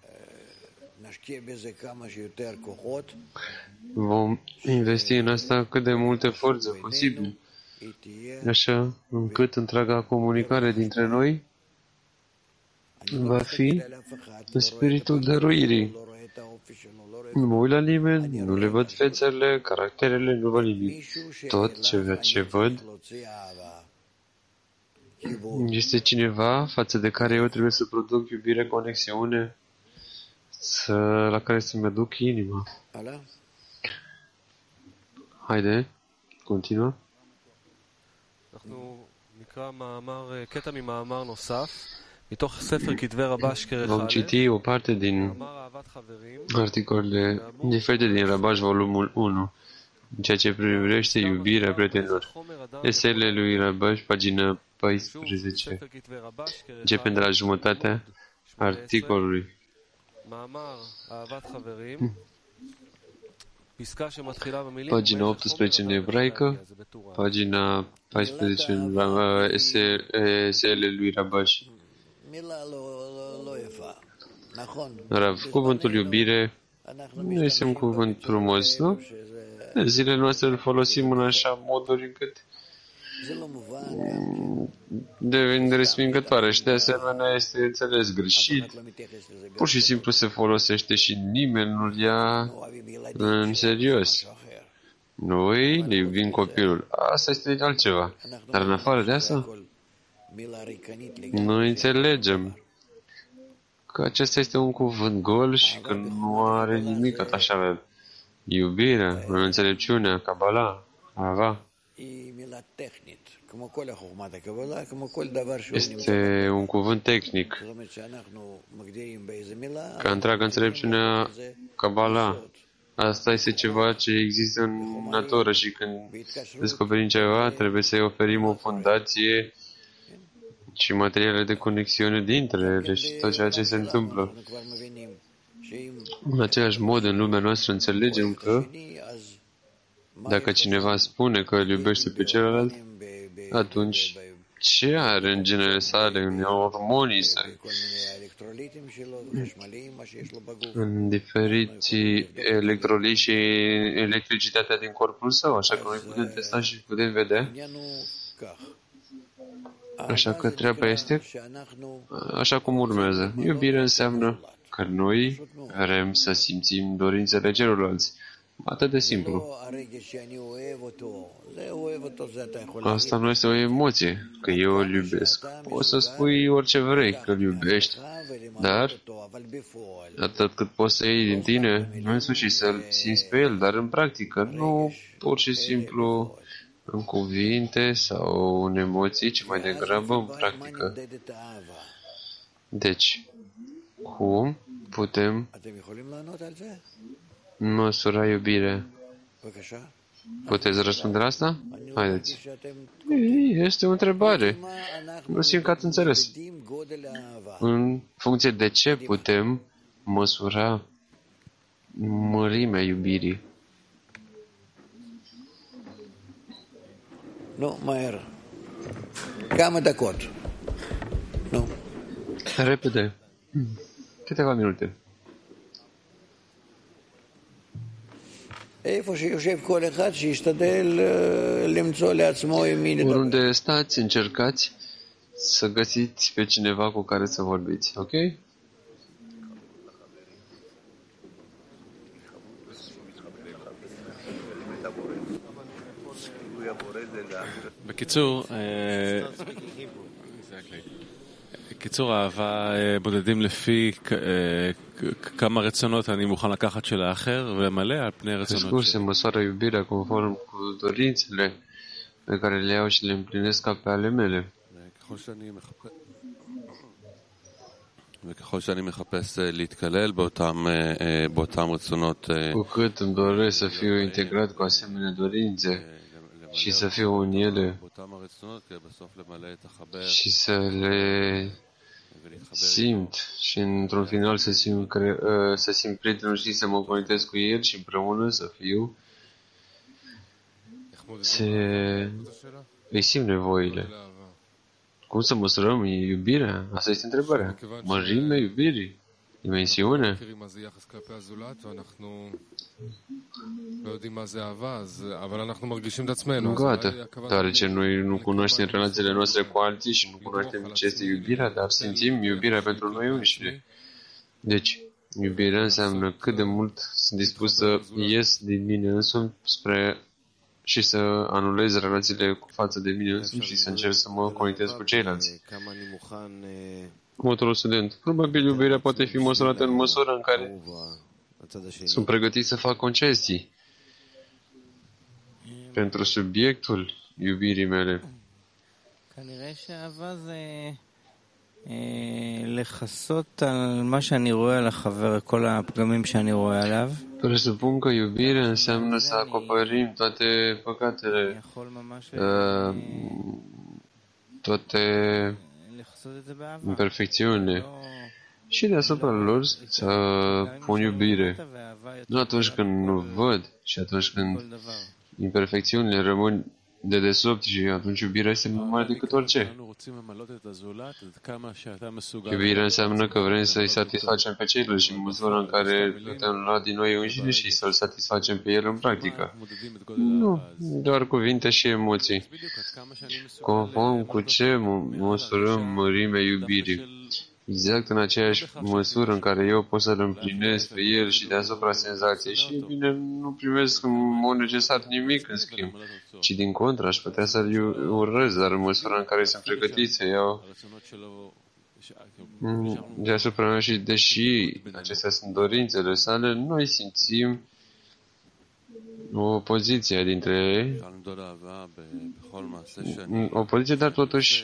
Vom investi în asta cât de multe forțe posibil, așa încât întreaga comunicare dintre noi va fi în spiritul dăruirii. Nu mă uit la nimeni, nu le văd fețele, caracterele, nu văd nimic. Tot ce văd este cineva față de care eu trebuie să produc iubire, conexiune, la care să-mi aduc inima. Haide, continuă. Vom citi o parte din articolele diferite din Rabash, volumul 1, în ceea ce privește iubirea prietenilor. Eseile lui Rabash, pagina 14. Începem de la jumătatea articolului. Pagina 18 în ebraică, pagina 14 în eseele lui Rabash. Rav, cuvântul iubire nu este un cuvânt frumos, nu? În zilele noastre îl folosim în așa moduri încât devine respingătoare și de asemenea este înțeles greșit. Pur și simplu se folosește și nimeni nu-l ia în serios. Noi ne iubim copilul. Asta este altceva. Dar în afară de asta, noi înțelegem că acesta este un cuvânt gol și că nu are nimic așa. Iubirea, înțelepciunea, Kabbalah, Ava. Este un cuvânt tehnic. Ca întreaga înțelepciunea Kabbalah. Asta este ceva ce există în natură și când descoperim ceva, trebuie să-i oferim o fundație și materiale de conexiune dintre ele și tot ceea ce se întâmplă. În același mod, în lumea noastră, înțelegem că dacă cineva spune că îl iubește pe celălalt, atunci ce are în genele sale, în hormonii săi, în diferiți electroliți și electricitatea din corpul său, așa că noi putem testa și putem vedea. Așa că treaba este așa cum urmează. Iubirea înseamnă că noi vrem să simțim dorințele celorlalți. Atât de simplu. Asta nu este o emoție, că eu îl iubesc. Poți să spui orice vrei că îl iubești, dar atât cât poți să iei din tine însuși și să-l simți pe el, dar în practică, nu pur și simplu în cuvinte sau în emoții, ci mai degrabă în practică. Deci, cum putem măsura iubirea? Puteți răspunde la asta? Haideți. Este o întrebare. Nu simt că ați înțeles. În funcție de ce putem măsura mărimea iubirii? Nu, מהר. כמה דקות. Nu. Repede. Câteva minute. איפה שיושב כל אחד שישתדל למצוא לעצמו עם מי לדבר. Oriunde stați, încercați să găsiți pe cineva cu care să vorbiți, ok? בקיצור, אהבה בודדים לפי כמה רצונות אני מוכן לקחת של האחר ולמלא על פני רצונות se măsoară iubirea conform cu dorințele pe care le iau și le împlinesc ca pe ale mele. וככל שאני מחפש להתקלל באותם רצונות Cu cât îmi doresc să fiu integrat cu asemenea dorințe și să fiu în ele și să le simt și într-un final să simt prietenul și să mă conectez cu el și împreună să fiu, îi simt nevoile. Cum să măsurăm iubirea? Asta este întrebarea. Mărimea iubirii? Dimensiune? Gata. Deoarece noi nu cunoaștem relațiile noastre cu alții și nu cunoaștem ce este iubirea, dar simțim iubirea pentru noi înșine. Deci, iubirea înseamnă cât de mult sunt dispus să ies din mine însumi și să anulez relațiile față de mine însumi și să încerc să mă conectez cu ceilalți. Următorul student. Probabil iubirea poate fi măsurată în măsura în care sunt pregătit să fac concesii pentru subiectul iubirii mele. Presupun că iubirea înseamnă să acoperim toate păcatele, toate imperfecțiunile și deasupra lor să pun iubire. Nu atunci când nu văd și atunci când imperfecțiunile rămân de desubt și atunci iubirea este mai mare decât orice. Iubirea înseamnă că vrem să-i satisfacem pe ceilalți și în măsura în care putem lua din noi înșine și să-l satisfacem pe el în practică. Nu, doar cuvinte și emoții. Conform cu ce măsurăm mărimea iubirii? Exact în aceeași măsură în care eu pot să-l împlinesc pe el și deasupra senzației și, bine, nu primesc în mod necesar nimic în schimb, ci din contră aș putea să-l urăz, dar în măsura în care sunt pregătit să iau deasupra mea și deși acestea sunt dorințele sale, noi simțim o opoziție dintre ei, o poziție, dar totuși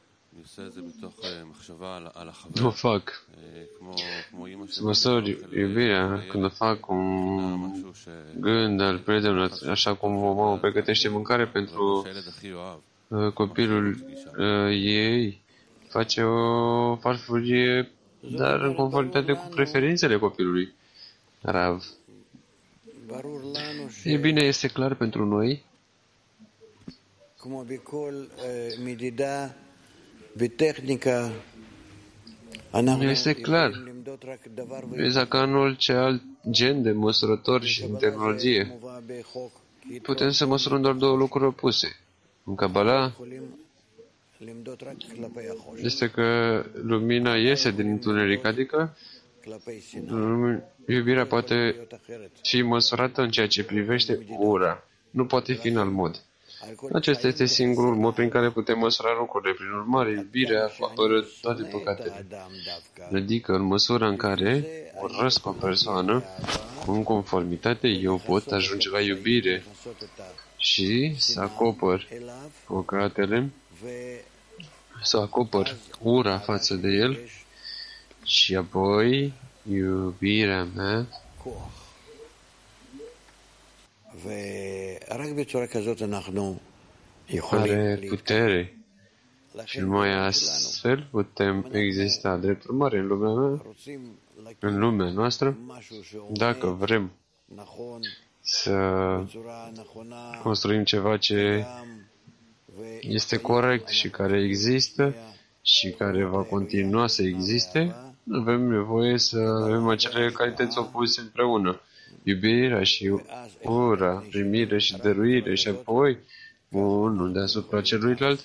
nu fac. Să măsori iubirea când o fac un gând al prietenului, așa cum o mamă pregătește mâncare pentru copilul ei, face o farfurie, dar în conformitate cu preferințele copilului. Rav. E bine, este clar pentru noi este clar. Exact ca în orice alt gen de măsurători și în tehnologie. Putem să măsurăm doar două lucruri opuse. În Kabbalah este că lumina iese din întuneric, adică iubirea poate fi măsurată în ceea ce privește ura. Nu poate fi în alt mod. Acesta este singurul mod prin care putem măsura lucrurile. Prin urmare, iubirea apără toate păcatele. Adică, în măsura în care urăsc o persoană, în conformitate, eu pot ajunge la iubire și să acopăr păcatele, să acopăr ura față de el și apoi iubirea mea are putere și numai astfel putem exista. Drept urmare, în lumea noastră, dacă vrem să construim ceva ce este corect și care există și care va continua să existe, avem nevoie să avem acele calități opuse împreună. Iubirea și ura, primire și dăruire și apoi unul deasupra celuilalt.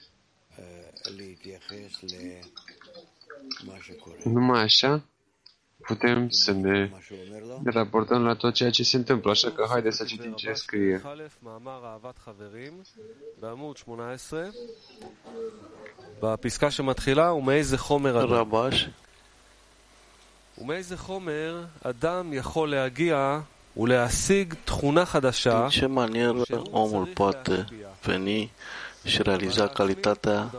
Numai așa putem să ne raportăm la tot ceea ce se întâmplă. Așa că haideți să citim ce scrie. Rabash. Din ce manieră omul poate veni și realiza calitatea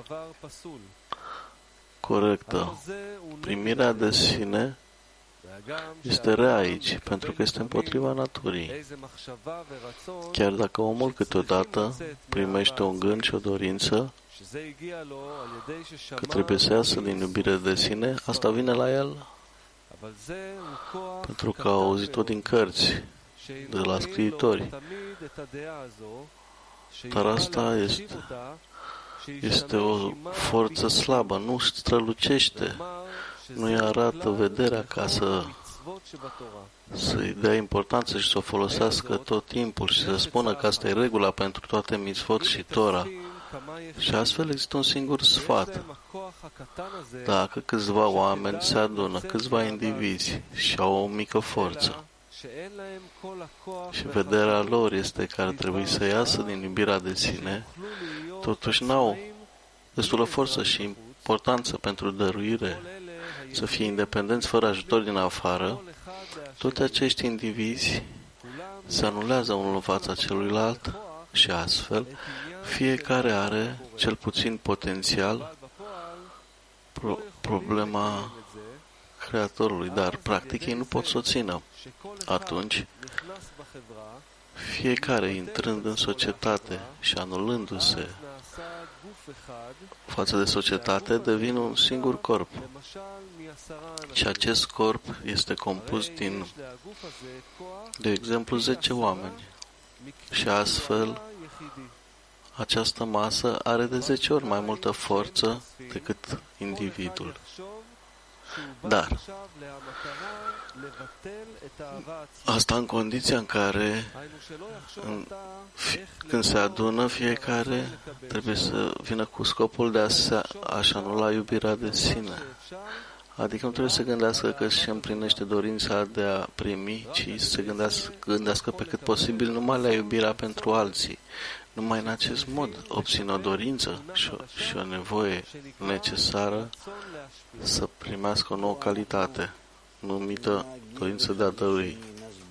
corectă? Primirea de sine este rea aici, pentru că este împotriva naturii. Chiar dacă omul câteodată primește un gând și o dorință că trebuie să iasă din iubire de sine, asta vine la el pentru că a auzit-o din cărți, de la scriitori. Dar asta este o forță slabă, nu strălucește, nu-i arată vederea ca să-i dea importanță și să o folosească tot timpul și să spună că asta e regula pentru toate mitzvot și Tora. Și astfel există un singur sfat. Dacă câțiva oameni se adună, câțiva indivizi și au o mică forță și vederea lor este că ar trebui să iasă din iubirea de sine, totuși n-au destulă forță și importanță pentru dăruire, să fie independenți fără ajutor din afară, toți acești indivizi se anulează unul în fața celuilalt și astfel fiecare are cel puțin potențial problema Creatorului, dar practic ei nu pot să o țină. Atunci, fiecare intrând în societate și anulându-se față de societate, devin un singur corp. Și acest corp este compus din, de exemplu, 10 oameni. Și astfel, această masă are de 10 ori mai multă forță decât individul. Dar asta în condiția în care când se adună, fiecare trebuie să vină cu scopul de a-și anula iubirea de sine. Adică nu trebuie să gândească că își împlinește dorința de a primi, ci să gândească pe cât posibil numai la iubirea pentru alții. Numai în acest mod obțin o dorință și o nevoie necesară să primească o nouă calitate, numită dorință de a dărui.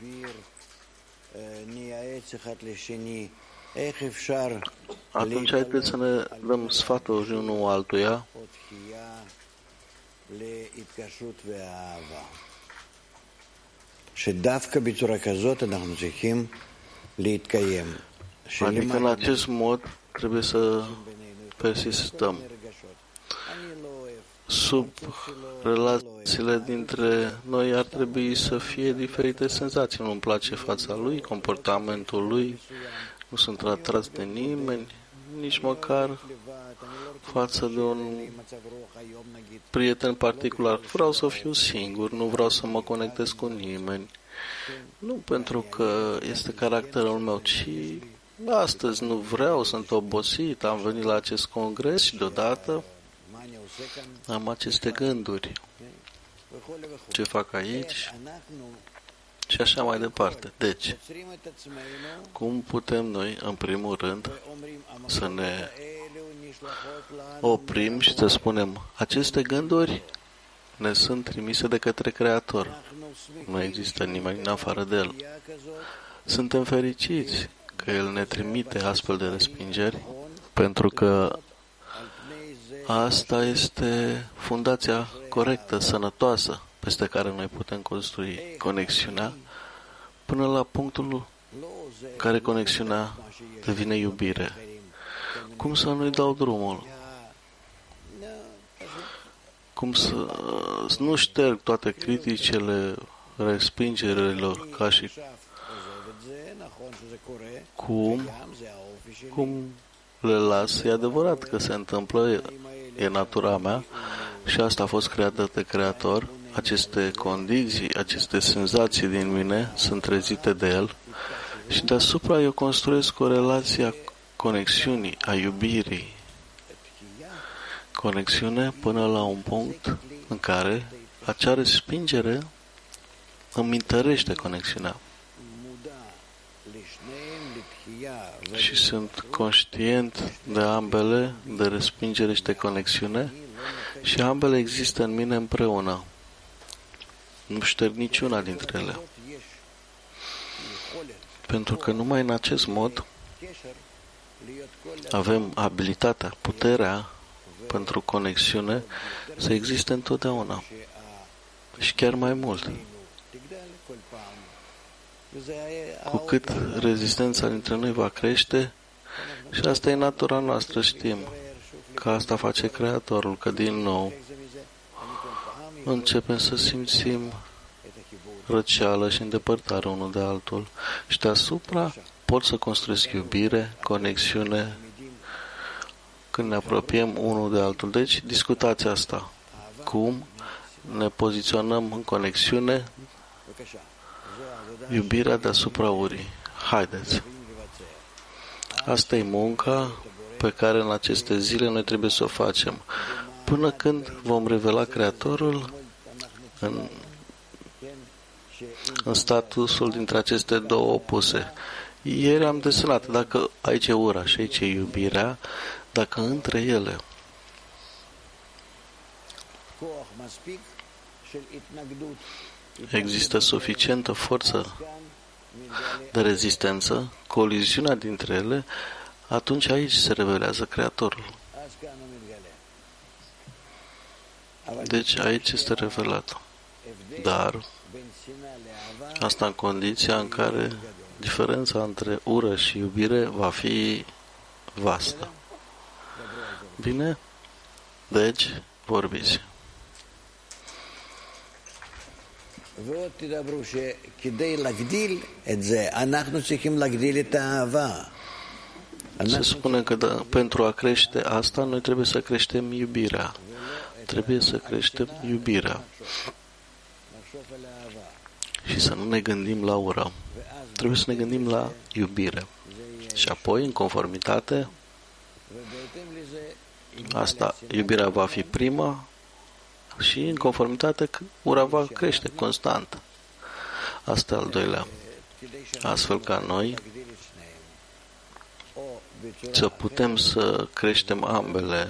Atunci haideți să ne dăm sfatul unul altuia adică în acest mod trebuie să persistăm. Sub relațiile dintre noi ar trebui să fie diferite senzații. Nu-mi place fața lui, comportamentul lui, nu sunt atrați de nimeni, nici măcar față de un prieten particular. Vreau să fiu singur, nu vreau să mă conectez cu nimeni. Nu pentru că este caracterul meu, ci astăzi nu vreau, sunt obosit, am venit la acest congres și deodată am aceste gânduri. Ce fac aici? Și așa mai departe. Deci, cum putem noi, în primul rând, să ne oprim și să spunem, aceste gânduri ne sunt trimise de către Creator. Nu există nimeni în afară de El. Suntem fericiți că El ne trimite astfel de respingeri, pentru că asta este fundația corectă, sănătoasă, peste care noi putem construi conexiunea, până la punctul în care conexiunea devine iubire. Cum să nu-i dau drumul? Cum să nu șterg toate criticele, respingerilor, ca și cum le las. E adevărat că se întâmplă, e natura mea și asta a fost creată de Creator. Aceste condiții, aceste senzații din mine sunt trezite de El și deasupra eu construiesc o relație a conexiunii, a iubirii. Conexiune până la un punct în care acea respingere îmi întărește conexiunea. Și sunt conștient de ambele, de respingere și de conexiune, și ambele există în mine împreună. Nu șterg niciuna dintre ele. Pentru că numai în acest mod avem abilitatea, puterea pentru conexiune să existe întotdeauna. Și chiar mai mult. Cu cât rezistența dintre noi va crește, și asta e natura noastră, știm că asta face Creatorul, că din nou începem să simțim răceală și îndepărtare unul de altul și deasupra pot să construiesc iubire, conexiune când ne apropiem unul de altul. Deci discutați asta. Cum ne poziționăm în conexiune, iubirea deasupra urii. Haideți! Asta e munca pe care în aceste zile noi trebuie să o facem. Până când vom revela Creatorul în statusul dintre aceste două opuse. Ieri am desenat, dacă aici e ura și aici e iubirea, dacă între ele există suficientă forță de rezistență, coliziunea dintre ele, atunci aici se revelează Creatorul. Deci aici este revelat. Dar asta în condiția în care diferența între ură și iubire va fi vastă. Bine? Deci, vorbiți. ועוד תדברו שכדי להגדיל את זה, אנחנו צריכים להגדיל את האהבה. Se spune că pentru a crește asta, noi trebuie să creștem iubirea. Trebuie să creștem iubirea. Și să nu ne gândim la ură. Trebuie să ne gândim la iubire. Și apoi, în conformitate, asta, iubirea va fi prima și în conformitate ura va crește constant. Asta e al doilea. Astfel ca noi să putem să creștem ambele.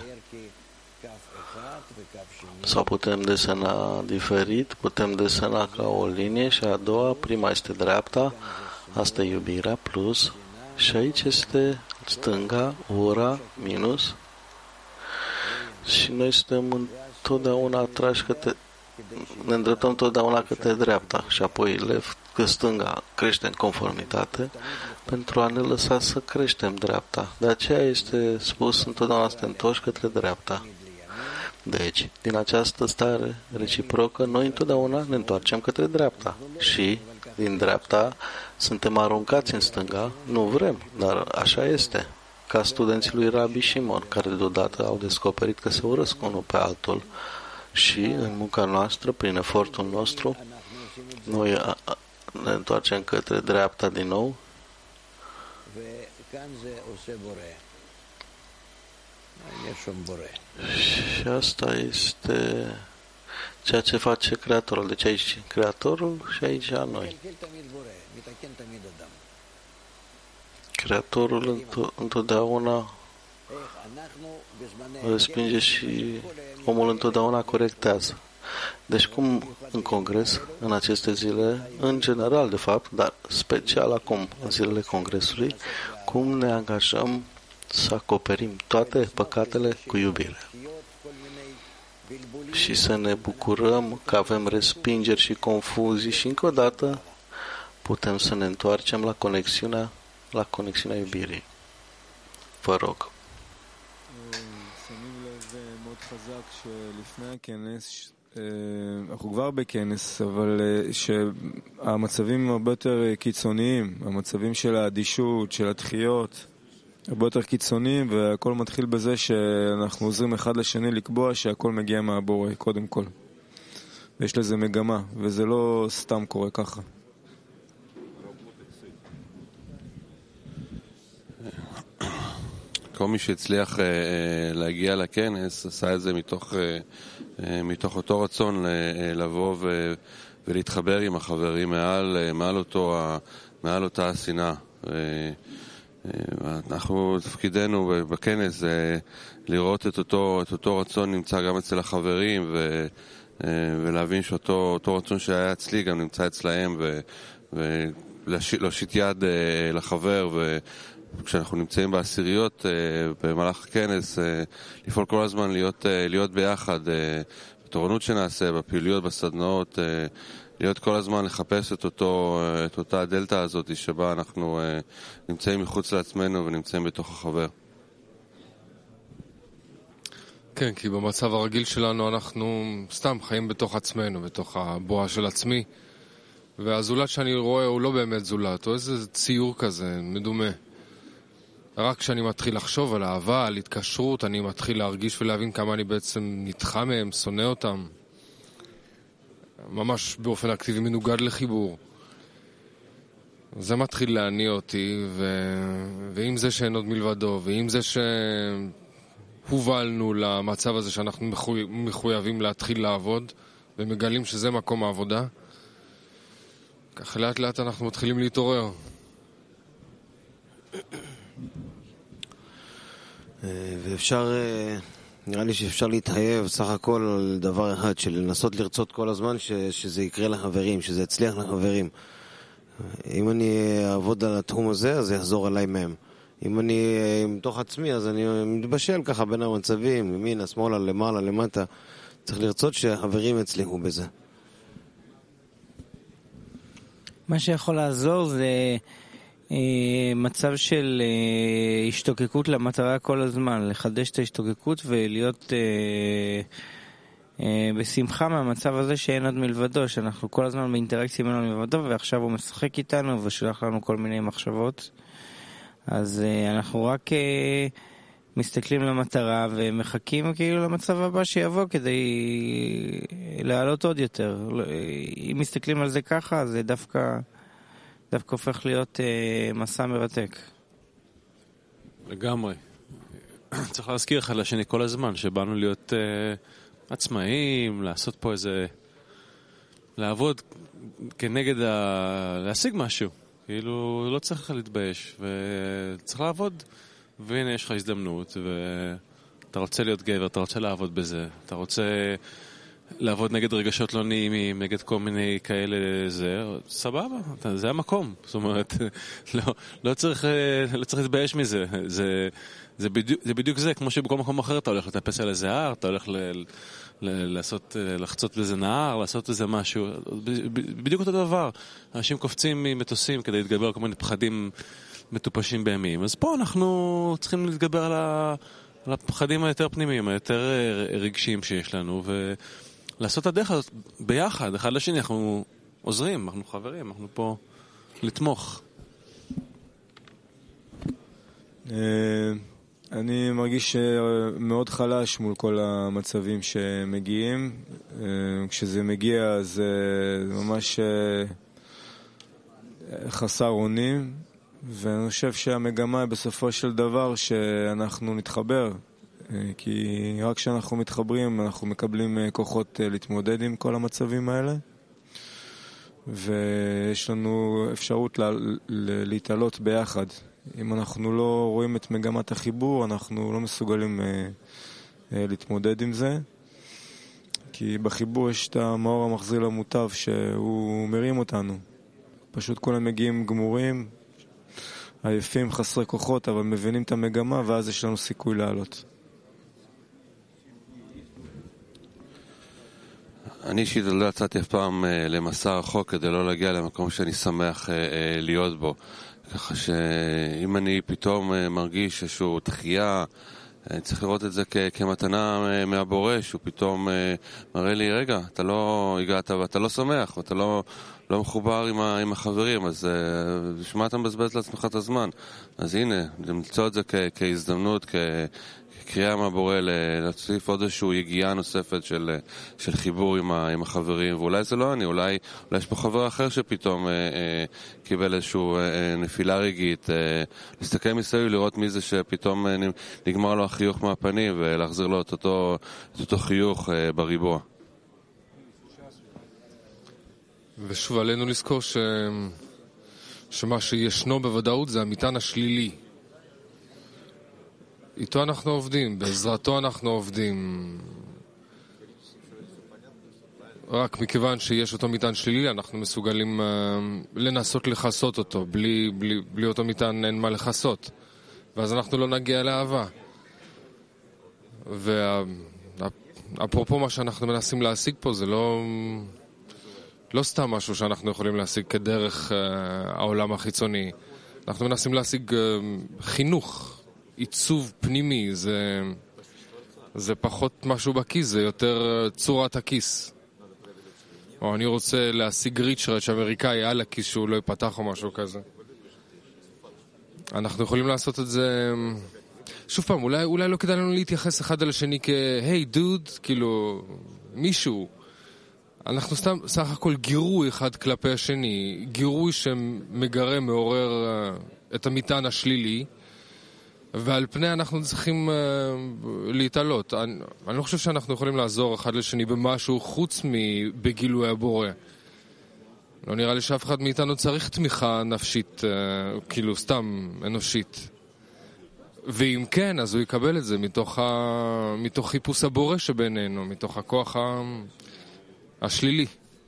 Sau putem desena diferit, putem desena ca o linie și a doua, prima este dreapta, asta e iubirea, plus, și aici este stânga, ura, minus, și noi suntem întotdeauna atrași ne îndreptăm totdeauna către dreapta și apoi left, că stânga crește în conformitate pentru a ne lăsa să creștem dreapta. De aceea este spus întotdeauna să te întorci către dreapta. Deci, din această stare reciprocă, noi întotdeauna ne întoarcem către dreapta și din dreapta suntem aruncați în stânga, nu vrem, dar așa este. Ca studenții lui Rabbi Shimon, care deodată au descoperit că se urăsc unul pe altul și în munca noastră, prin efortul nostru, noi ne întoarcem către dreapta din nou. Și asta este ceea ce face Creatorul. Deci aici Creatorul și aici noi. Creatorul întotdeauna respinge și omul întotdeauna corectează. Deci cum în congres, în aceste zile, în general de fapt, dar special acum, în zilele congresului, cum ne angajăm să acoperim toate păcatele cu iubire. Și să ne bucurăm că avem respingeri și confuzii și încă o dată putem să ne întoarcem la conexiunea iubirii. Vă rog. אנחנו כבר בכנס, אבל שהמצבים הרבה יותר קיצוניים, המצבים של האדישות, של הדחיות, הרבה יותר קיצוניים, והכל מתחיל בזה שאנחנו עוזרים אחד לשני לקבוע שהכל מגיע מהבורא, קודם כל. ויש לזה מגמה, וזה לא סתם קורה ככה. כל מי שהצליח להגיע לכנס עשה את זה מתוך אותו רצון לבוא ולהתחבר עם החברים מעל אותה השנאה. אנחנו, תפקידנו בכנס זה לראות את אותו רצון נמצא גם אצל החברים ולהבין שאותו רצון שהיה אצלי גם נמצא אצלהם ולהושיט יד לחבר כשאנחנו נמצאים בעשיריות במהלך הכנס לפעול כל הזמן להיות ביחד בתורנות שנעשה, בפעילויות, בסדנאות, להיות כל הזמן לחפש את אותה הדלטה הזאת שבה אנחנו נמצאים מחוץ לעצמנו ונמצאים בתוך החבר. כן, כי במצב הרגיל שלנו אנחנו סתם חיים בתוך עצמנו, בתוך הבועה של עצמי, והזולת שאני רואה הוא לא באמת זולת, הוא איזה ציור כזה, מדומה. רק כשאני מתחיל לחשוב על אהבה, על התקשרות, אני מתחיל להרגיש ולהבין כמה אני בעצם נדחה מהם, שונא אותם. ממש באופן אקטיבי מנוגד לחיבור. זה מתחיל להניע אותי, ועם זה שאין עוד מלבדו, ועם זה שהובלנו למצב הזה שאנחנו מחויבים להתחיל לעבוד, ומגלים שזה מקום העבודה, ככה לאט לאט אנחנו מתחילים להתעורר. ואפשר, נראה לי שאפשר להתחייב סך הכל על דבר אחד, של לנסות לרצות כל הזמן שזה יקרה לחברים, שזה יצליח לחברים. אם אני אעבוד על התחום הזה, אז זה יחזור עליי מהם. אם אני מתוך עצמי, אז אני מתבשל ככה בין המצבים, ימינה, שמאלה, למעלה, למטה. צריך לרצות שהחברים יצליחו בזה. מה שיכול לעזור זה מצב של השתוקקות למטרה כל הזמן, לחדש את ההשתוקקות ולהיות בשמחה מהמצב הזה שאין עוד מלבדו, שאנחנו כל הזמן באינטראקציה עם עוד מלבדו, ועכשיו הוא משחק איתנו ושולח לנו כל מיני מחשבות. אז אנחנו רק מסתכלים למטרה ומחכים כאילו למצב הבא שיבוא כדי לעלות עוד יותר. אם מסתכלים על זה ככה, זה דווקא הופך להיות מסע מרתק. לגמרי. צריך להזכיר אחד לשני כל הזמן שבאנו להיות עצמאים, לעשות פה איזה, לעבוד כנגד להשיג משהו. כאילו לא צריך להתבייש וצריך לעבוד, והנה יש לך הזדמנות ואתה רוצה להיות גבר, אתה רוצה לעבוד בזה, אתה רוצה לעבוד נגד רגשות לא נעימים, נגד כל מיני כאלה, זה סבבה, זה המקום. זאת אומרת, לא צריך להתבייש מזה. זה בדיוק זה, כמו שבכל מקום אחר אתה הולך לטפס על איזה הר, אתה הולך לחצות באיזה נהר, לעשות איזה משהו. בדיוק אותו דבר. אנשים קופצים ממטוסים כדי להתגבר על כל מיני פחדים מטופשים בימים. אז פה אנחנו צריכים להתגבר על הפחדים היותר פנימיים, היותר רגשיים שיש לנו, ולעשות את הדרך הזאת ביחד, אחד לשני. אנחנו עוזרים, אנחנו חברים, אנחנו פה לתמוך. אני מרגיש מאוד חלש מול כל המצבים שמגיעים. כשזה מגיע זה ממש חסר אונים, ואני חושב שהמגמה היא בסופו של דבר שאנחנו נתחבר, כי רק כשאנחנו מתחברים אנחנו מקבלים כוחות להתמודד עם כל המצבים האלה, ויש לנו אפשרות להתעלות ביחד. אם אנחנו לא רואים את מגמת החיבור, אנחנו לא מסוגלים להתמודד עם זה, כי בחיבור יש את המאור המחזיר למוטב שהוא מרים אותנו. פשוט כולם מגיעים גמורים, עייפים, חסרי כוחות, אבל מבינים את המגמה, ואז יש לנו סיכוי לעלות. אני אישית לא יצאתי אף פעם למסע רחוק כדי לא להגיע למקום שאני שמח להיות בו. ככה שאם אני פתאום מרגיש איזשהו תחייה, צריך לראות את זה כמתנה מהבורא, שהוא פתאום מראה לי, רגע, אתה לא הגעת ואתה לא שמח, ואתה לא מחובר עם החברים, אז בשביל מה אתה מבזבז לעצמך את הזמן? אז הנה, למצוא את זה כהזדמנות, קריאה מהבורא להוסיף עוד איזשהו יגיעה נוספת של חיבור עם החברים, ואולי זה לא אני, אולי יש פה חבר אחר שפתאום קיבל איזשהו נפילה רגעית, להסתכל מסביב, לראות מי זה שפתאום נגמר לו החיוך מהפנים ולהחזיר לו את אותו חיוך בריבוע. ושוב עלינו לזכור שמה שישנו בוודאות זה המטען השלילי. איתו אנחנו עובדים, בעזרתו אנחנו עובדים. רק מכיוון שיש אותו מטען שלילי, אנחנו מסוגלים לנסות לחסות אותו. בלי אותו מטען אין מה לחסות. ואז אנחנו לא נגיע לאהבה. ואפרופו מה שאנחנו מנסים להשיג פה, זה לא סתם משהו שאנחנו יכולים להשיג כדרך העולם החיצוני. אנחנו מנסים להשיג חינוך. עיצוב פנימי, זה פחות משהו בכיס, זה יותר צורת הכיס. או אני רוצה להשיג ריצ'רץ' אמריקאי על הכיס שהוא לא ייפתח או משהו כזה. אנחנו יכולים לעשות את זה. שוב פעם, אולי לא כדאי לנו להתייחס אחד על השני כהי דוד, כאילו מישהו. אנחנו סך הכל גירוי אחד כלפי השני, גירוי שמגרה, מעורר את המטען השלילי, ועל פני אנחנו צריכים להתעלות. אני לא חושב שאנחנו יכולים לעזור אחד לשני במשהו חוץ מבגילוי הבורא. לא נראה לי שאף אחד מאיתנו צריך תמיכה נפשית, כאילו סתם אנושית. ואם כן, אז הוא יקבל את זה מתוך חיפוש הבורא שבינינו, מתוך הכוח השלילי.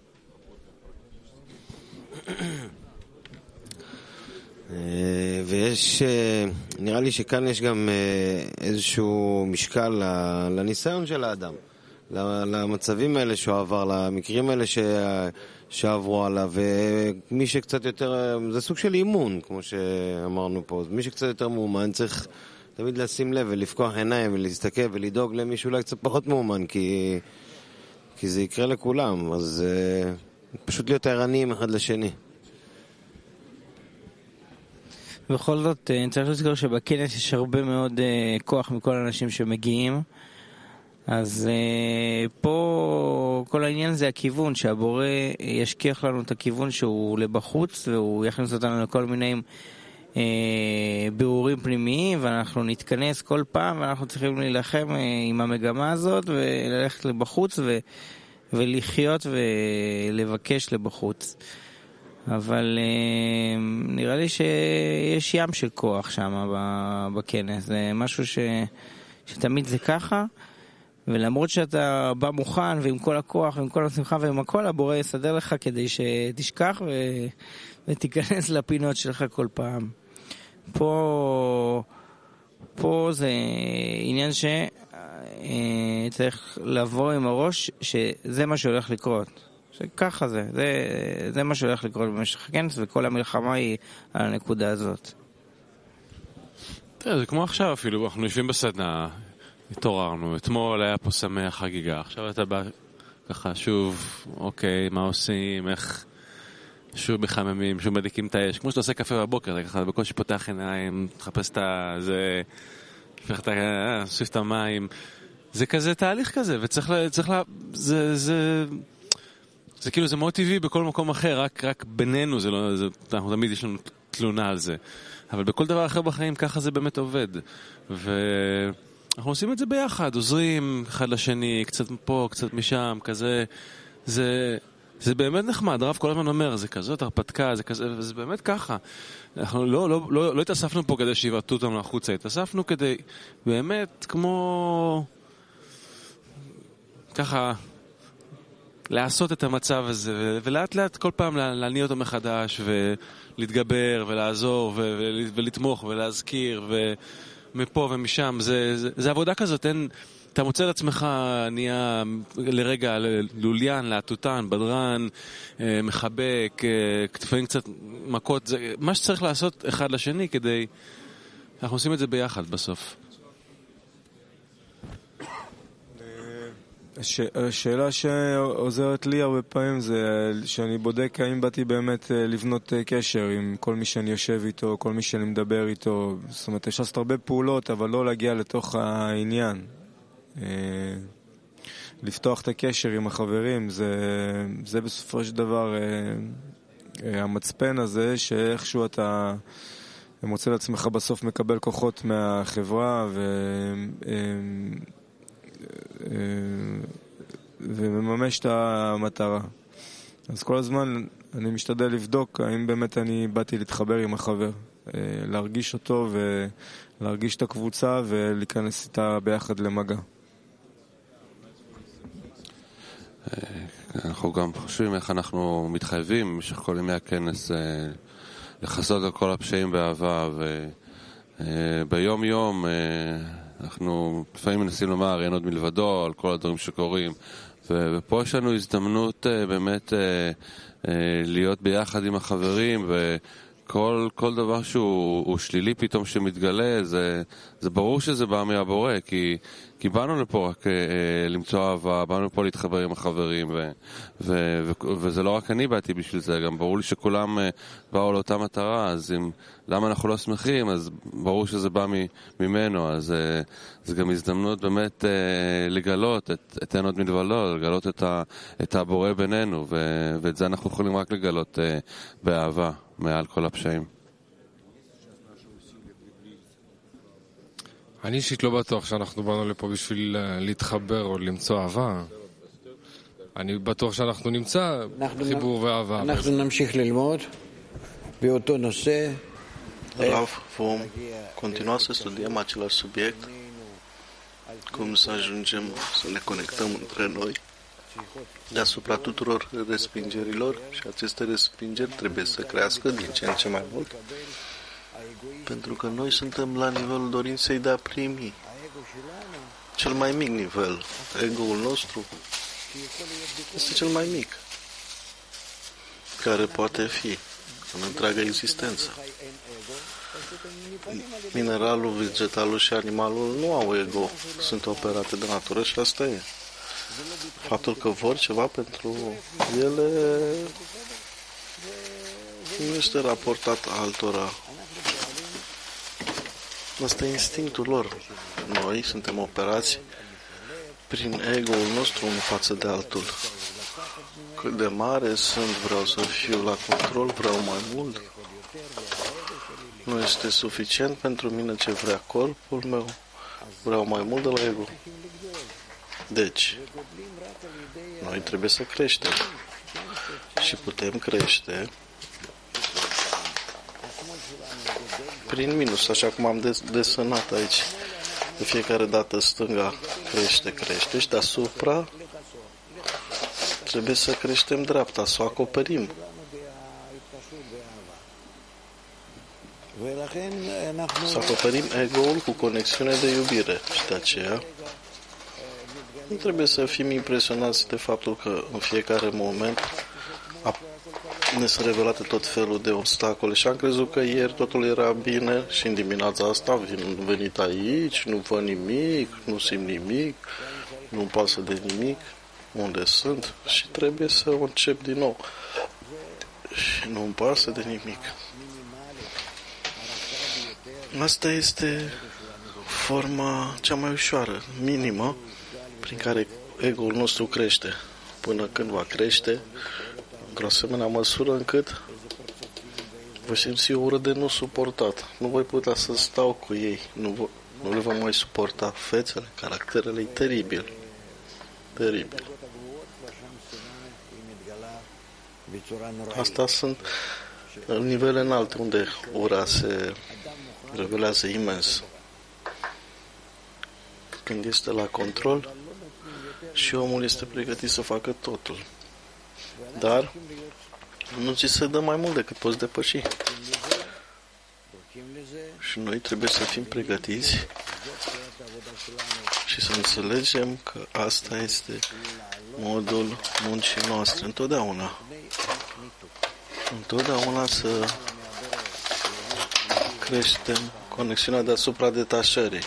ויש, נראה לי שכאן יש גם איזשהו משקל לניסיון של האדם. למצבים האלה שהוא עבר, למקרים האלה שעברו עליו, ומי שקצת יותר, זה סוג של אימון, כמו שאמרנו פה, מי שקצת יותר מאומן צריך תמיד לשים לב ולפקוח עיניים ולהסתכל ולדאוג למי שאולי קצת פחות מאומן, כי זה יקרה לכולם, אז פשוט להיות ערניים אחד לשני. בכל זאת, צריך לזכור שבכנס יש הרבה מאוד כוח מכל האנשים שמגיעים, אז פה כל העניין זה הכיוון, שהבורא ישכיח לנו את הכיוון שהוא לבחוץ, והוא יכניס אותנו לכל מיני בירורים פנימיים, ואנחנו נתכנס כל פעם, ואנחנו צריכים להילחם עם המגמה הזאת, וללכת לבחוץ, ולחיות ולבקש לבחוץ. אבל נראה לי שיש ים של כוח שם בכנס, זה משהו שתמיד זה ככה, ולמרות שאתה בא מוכן ועם כל הכוח ועם כל השמחה ועם הכל, הבורא יסדר לך כדי שתשכח ותיכנס לפינות שלך כל פעם. פה זה עניין שצריך לבוא עם הראש שזה מה שהולך לקרות, שככה זה מה שהולך לקרות במשך הכנס, וכל המלחמה היא על הנקודה הזאת. זה כמו עכשיו אפילו, אנחנו יושבים בסדנה, התעוררנו, אתמול היה פה שמח חגיגה, עכשיו אתה בא ככה שוב, אוקיי, מה עושים, איך שוב מחממים, שוב מדליקים את האש, כמו שאתה עושה קפה בבוקר, אתה ככה בקושי פותח עיניים, תחפש את זה, הופך את סביב את המים, זה כזה תהליך כזה, וצריך זה כאילו, זה מאוד טבעי בכל מקום אחר, רק בינינו, אנחנו תמיד יש לנו תלונה על זה. אבל בכל דבר אחר בחיים, ככה זה באמת עובד. ואנחנו עושים את זה ביחד, עוזרים אחד לשני, קצת פה, קצת משם, כזה. זה באמת נחמד, הרב כל הזמן אומר, זה כזאת הרפתקה, זה כזה, וזה באמת ככה. אנחנו לא התאספנו פה כדי שיבטאו אותנו החוצה, התאספנו כדי באמת כמו ככה לעשות את המצב הזה, ולאט לאט כל פעם להניע אותו מחדש, ולהתגבר, ולעזור, ולתמוך, ולהזכיר, ומפה ומשם. זה עבודה כזאת, אתה מוצא את עצמך נהיה לרגע לוליין, להטוטן, בדרן, מחבק, כתפיים קצת מכות, זה מה שצריך לעשות אחד לשני כדי, אנחנו עושים את זה ביחד בסוף. השאלה שעוזרת לי הרבה פעמים זה שאני בודק האם באתי באמת לבנות קשר עם כל מי שאני יושב איתו, כל מי שאני מדבר איתו. זאת אומרת, יש לעשות הרבה פעולות, אבל לא להגיע לתוך העניין. לפתוח את הקשר עם החברים, זה בסופו של דבר המצפן הזה, שאיכשהו אתה מוצא לעצמך בסוף מקבל כוחות מהחברה ומממש את המטרה. אז כל הזמן אני משתדל לבדוק האם באמת אני באתי להתחבר עם החבר, להרגיש אותו ולהרגיש את הקבוצה ולהיכנס איתה ביחד למגע. אנחנו גם חושבים איך אנחנו מתחייבים במשך כל ימי הכנס לחסות על כל הפשעים באהבה, וביום יום אנחנו לפעמים מנסים לומר אין עוד מלבדו על כל הדברים שקורים, ופה יש לנו הזדמנות באמת להיות ביחד עם החברים, וכל דבר שהוא שלילי פתאום שמתגלה, זה ברור שזה בא מהבורא, כי באנו לפה רק למצוא אהבה, באנו לפה להתחבר עם החברים, וזה לא רק אני באתי בשביל זה, גם ברור לי שכולם באו לאותה מטרה, אז למה אנחנו לא שמחים? אז ברור שזה בא ממנו, אז זה גם הזדמנות באמת לגלות את אין עוד מלבדו, לגלות את הבורא בינינו, ואת זה אנחנו יכולים רק לגלות באהבה, מעל כל הפשעים. אני אישית לא בטוח שאנחנו באנו לפה בשביל להתחבר או למצוא אהבה. אני בטוח שאנחנו נמצא חיבור ואהבה. אנחנו nămșic ללמוד באותו נושא. Rav, vom continua să studiem același subiect, cum să ajungem să ne conectăm între noi deasupra tuturor respingerilor, și aceste respingeri trebuie să crească din ce în ce mai mult, pentru că noi suntem la nivelul dorinței de a primi. cel mai mic nivel. Ego-ul nostru este cel mai mic care poate fi în întreaga existență. Mineralul, vegetalul și animalul nu au ego, sunt operate de natură și asta e. Faptul că vor ceva pentru ele nu este raportat altora. Asta e instinctul lor. Noi suntem operați prin ego-ul nostru unul față de altul. Cât de mare sunt, vreau să fiu la control, vreau mai mult. Nu este suficient pentru mine ce vrea corpul meu, vreau mai mult de la ego. Deci, noi trebuie să creștem. Și putem crește prin minus, așa cum am desenat aici. De fiecare dată stânga crește și deasupra trebuie să creștem dreapta, să o acoperim. Să acoperim ego-ul cu conexiune de iubire. Și de aceea nu trebuie să fim impresionați de faptul că în fiecare moment ne sunt revelate tot felul de obstacole și am crezut că ieri totul era bine și în dimineața asta am venit aici, nu văd nimic, nu simt nimic, nu-mi pasă de nimic, unde sunt și trebuie să o încep din nou. Și nu-mi pasă de nimic. Asta este forma cea mai ușoară, minimă, prin care ego-ul nostru crește, până când va crește într-o asemenea măsură încât voi simți o ură de nu suportat. Nu voi putea să stau cu ei, nu le vom mai suporta fețele, caracterele, e teribil. Teribil. Asta sunt nivele înalte unde ura se revelează imens. Când este la control și omul este pregătit să facă totul. Dar nu ți se dă mai mult decât poți depăși. Și noi trebuie să fim pregătiți și să înțelegem că asta este modul muncii noastre. Întotdeauna să creștem conexiunea deasupra detașării.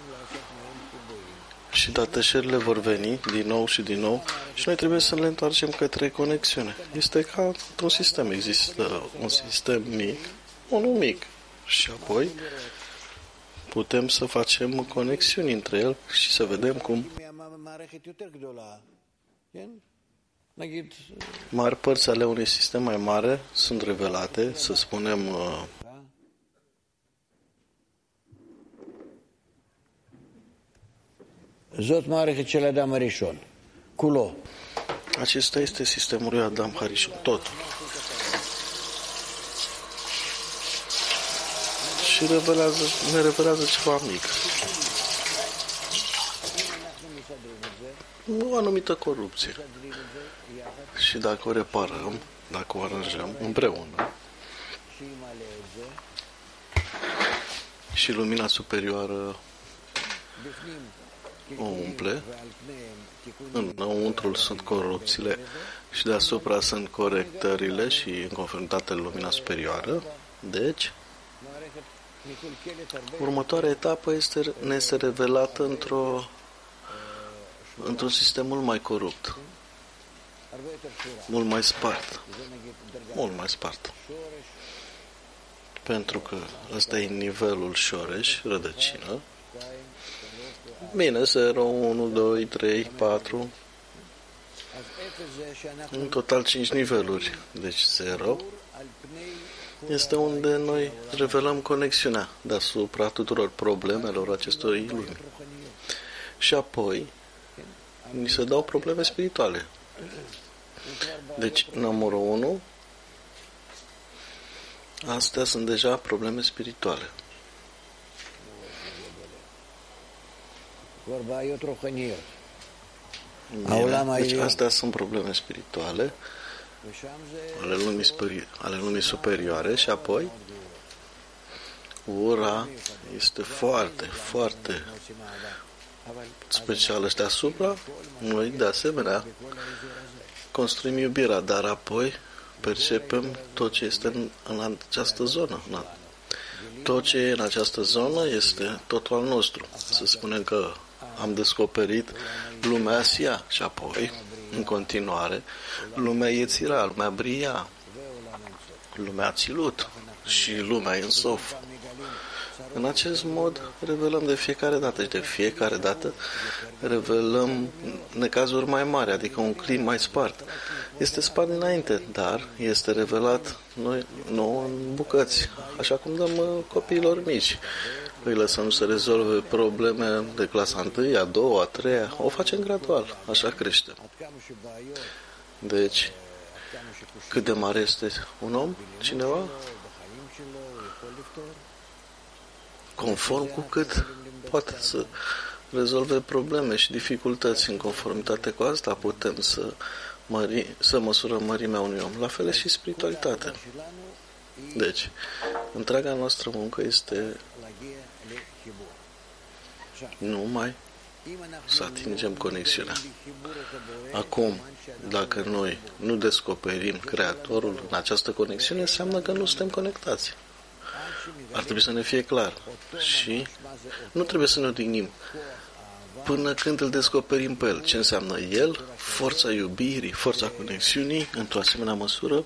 Și detașările vor veni din nou și din nou și noi trebuie să le întoarcem către conexiune. Este ca un sistem. Există un sistem mic, unul mic. Și apoi putem să facem conexiuni între el și să vedem cum mari părți ale unui sistem mai mare sunt revelate, să spunem, זאת מערכת של אדם הראשון, כולו. Acesta este sistemul lui Adam Harishon, totul. Și ne revelează ceva mic. O anumită corupție. Și dacă o reparăm, dacă o aranjăm împreună, și lumina superioară o umple, înăuntrul sunt corupțiile și deasupra sunt corectările și în conformitate lumina superioară. Deci, următoarea etapă ne este revelată într-un sistem mult mai corupt, mult mai spart. Pentru că ăsta e nivelul șoreș, rădăcină. Bine, 0, 1, 2, 3, 4. În total 5 niveluri. Deci 0 este unde noi revelăm conexiunea deasupra tuturor problemelor acestor lumi. Și apoi ni se dau probleme spirituale. Deci, numărul 1, astea sunt deja probleme spirituale. Deci astea sunt probleme spirituale ale lumii superioare și apoi ura este foarte, foarte specială și deasupra, noi de asemenea construim iubirea, dar apoi percepem tot ce este în această zonă. Tot ce e în această zonă este totul al nostru. Să spunem că am descoperit lumea Asia și apoi, în continuare, lumea Yetzira, lumea Bria, lumea Tzilut și lumea Ensof. În acest mod revelăm de fiecare dată și de fiecare dată revelăm necazuri mai mari, adică un clip mai spart. Este spart dinainte, dar este revelat nouă în bucăți, așa cum dăm copiilor mici. Îi lăsăm să rezolve probleme de clasa 1, a 2, a 3, o facem gradual, așa crește. Deci, cât de mare este un om, cineva? Conform cu cât poate să rezolve probleme și dificultăți. În conformitate cu asta putem să măsurăm mărimea unui om. La fel și spiritualitatea. Deci, întreaga noastră muncă este numai să atingem conexiunea. Acum, dacă noi nu descoperim Creatorul în această conexiune, înseamnă că nu suntem conectați. Ar trebui să ne fie clar. Și nu trebuie să ne odihnim până când îl descoperim pe El. Ce înseamnă El? Forța iubirii, forța conexiunii, într-o asemenea măsură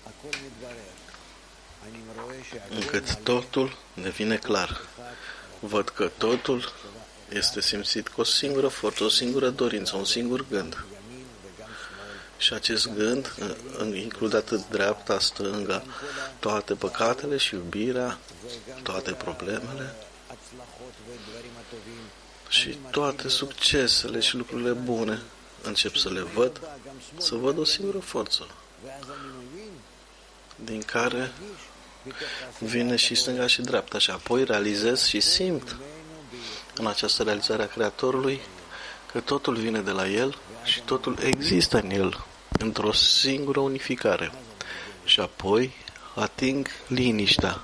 încât totul devine clar. Văd că totul este simțit cu o singură forță, o singură dorință, un singur gând. Și acest gând include atât dreapta, stânga, toate păcatele și iubirea, toate problemele și toate succesele și lucrurile bune. Încep să le văd, să văd o singură forță, din care vine și stânga și dreapta și apoi realizez și simt în această realizare a Creatorului că totul vine de la El și totul există în El, într-o singură unificare. Și apoi ating liniștea.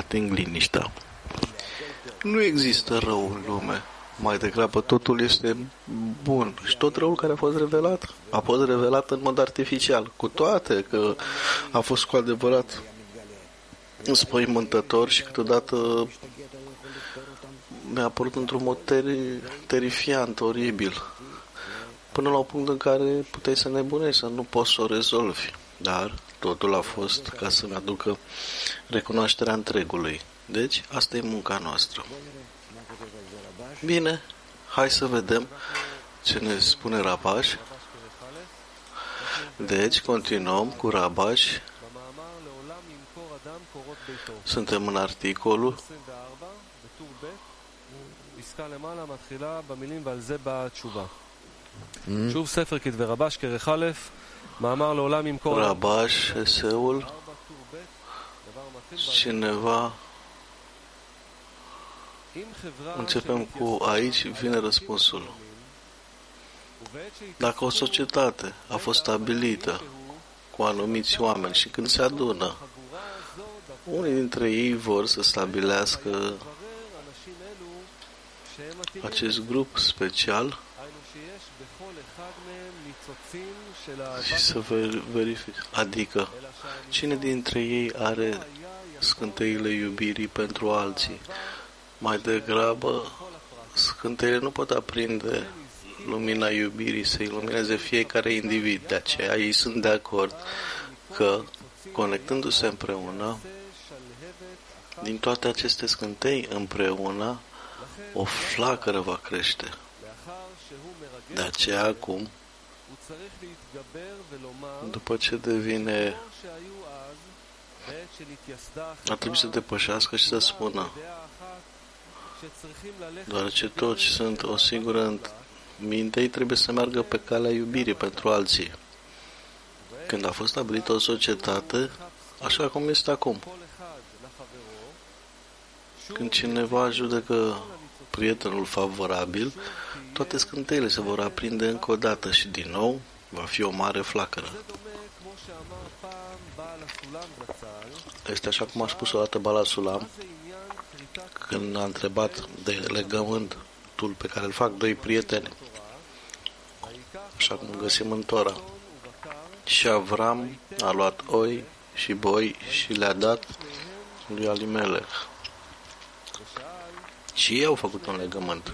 Nu există rău în lume. Mai degrabă totul este bun. Și tot răul care a fost revelat în mod artificial. Cu toate că a fost cu adevărat înspăimântător și câteodată mi-a apărut într-un mod terifiant, oribil. Până la un punct în care puteai să nebunești, să nu poți să o rezolvi. Dar totul a fost ca să-mi aducă recunoașterea întregului. Deci, asta e munca noastră. Bine, hai să vedem ce ne spune Rabash. Deci, continuăm cu Rabash. Suntem în articolul Rabash, eseul, cineva. Începem cu aici, vine răspunsul. Dacă o societate a fost stabilită cu anumiți oameni și când se adună, unii dintre ei vor să stabilească acest grup special și să verifice. Adică, cine dintre ei are scânteile iubirii pentru alții? Mai degrabă, scânteile nu pot aprinde lumina iubirii, să ilumineze fiecare individ. De aceea ei sunt de acord că, conectându-se împreună, din toate aceste scântei împreună, o flacără va crește. De aceea acum, după ce devine, ar trebui să depășească și să spună, deoarece toți sunt o singură minte, ei trebuie să meargă pe calea iubirii pentru alții. Când a fost stabilită o societate, așa cum este acum, când cineva judecă prietenul favorabil, toate scânteile se vor aprinde încă o dată și din nou va fi o mare flacără. Este așa cum a spus o dată Bala Sulam când a întrebat de legământ legământul pe care îl fac doi prieteni, așa cum găsim în Tora. Și Avram a luat oi și boi și le-a dat lui Alimelech. Și ei au făcut un legământ.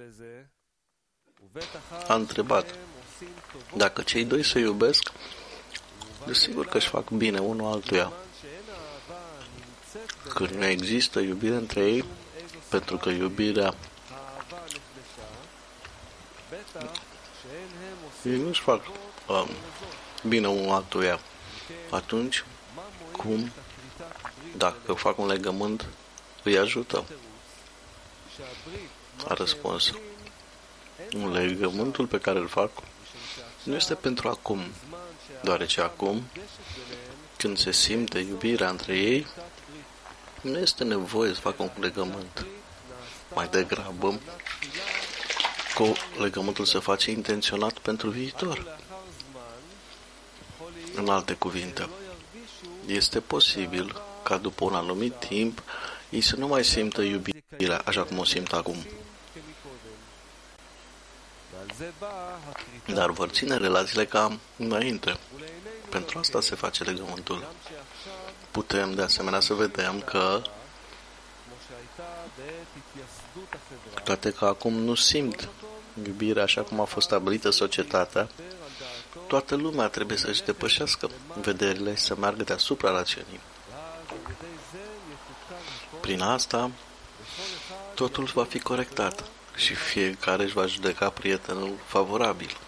A întrebat, dacă cei doi se iubesc, desigur că își fac bine unul altuia. Când nu există iubire între ei, pentru că iubirea ei nu își fac bine unul altuia. Atunci, cum, dacă fac un legământ, îi ajută? A răspuns, legământul pe care îl fac nu este pentru acum, deoarece acum, când se simte iubirea între ei, nu este nevoie să facă un legământ. Mai degrabă, legământul se face intenționat pentru viitor. În alte cuvinte, este posibil ca după un anumit timp ei să nu mai simtă iubirea așa cum o simt acum. Dar vor ține relațiile ca înainte. Pentru asta se face legământul. Putem de asemenea să vedem că toate că acum nu simt iubirea așa cum a fost stabilită societatea, toată lumea trebuie să-și depășească vederile și să meargă deasupra rațiunii. Prin asta, totul va fi corectat și fiecare își va judeca prietenul favorabil.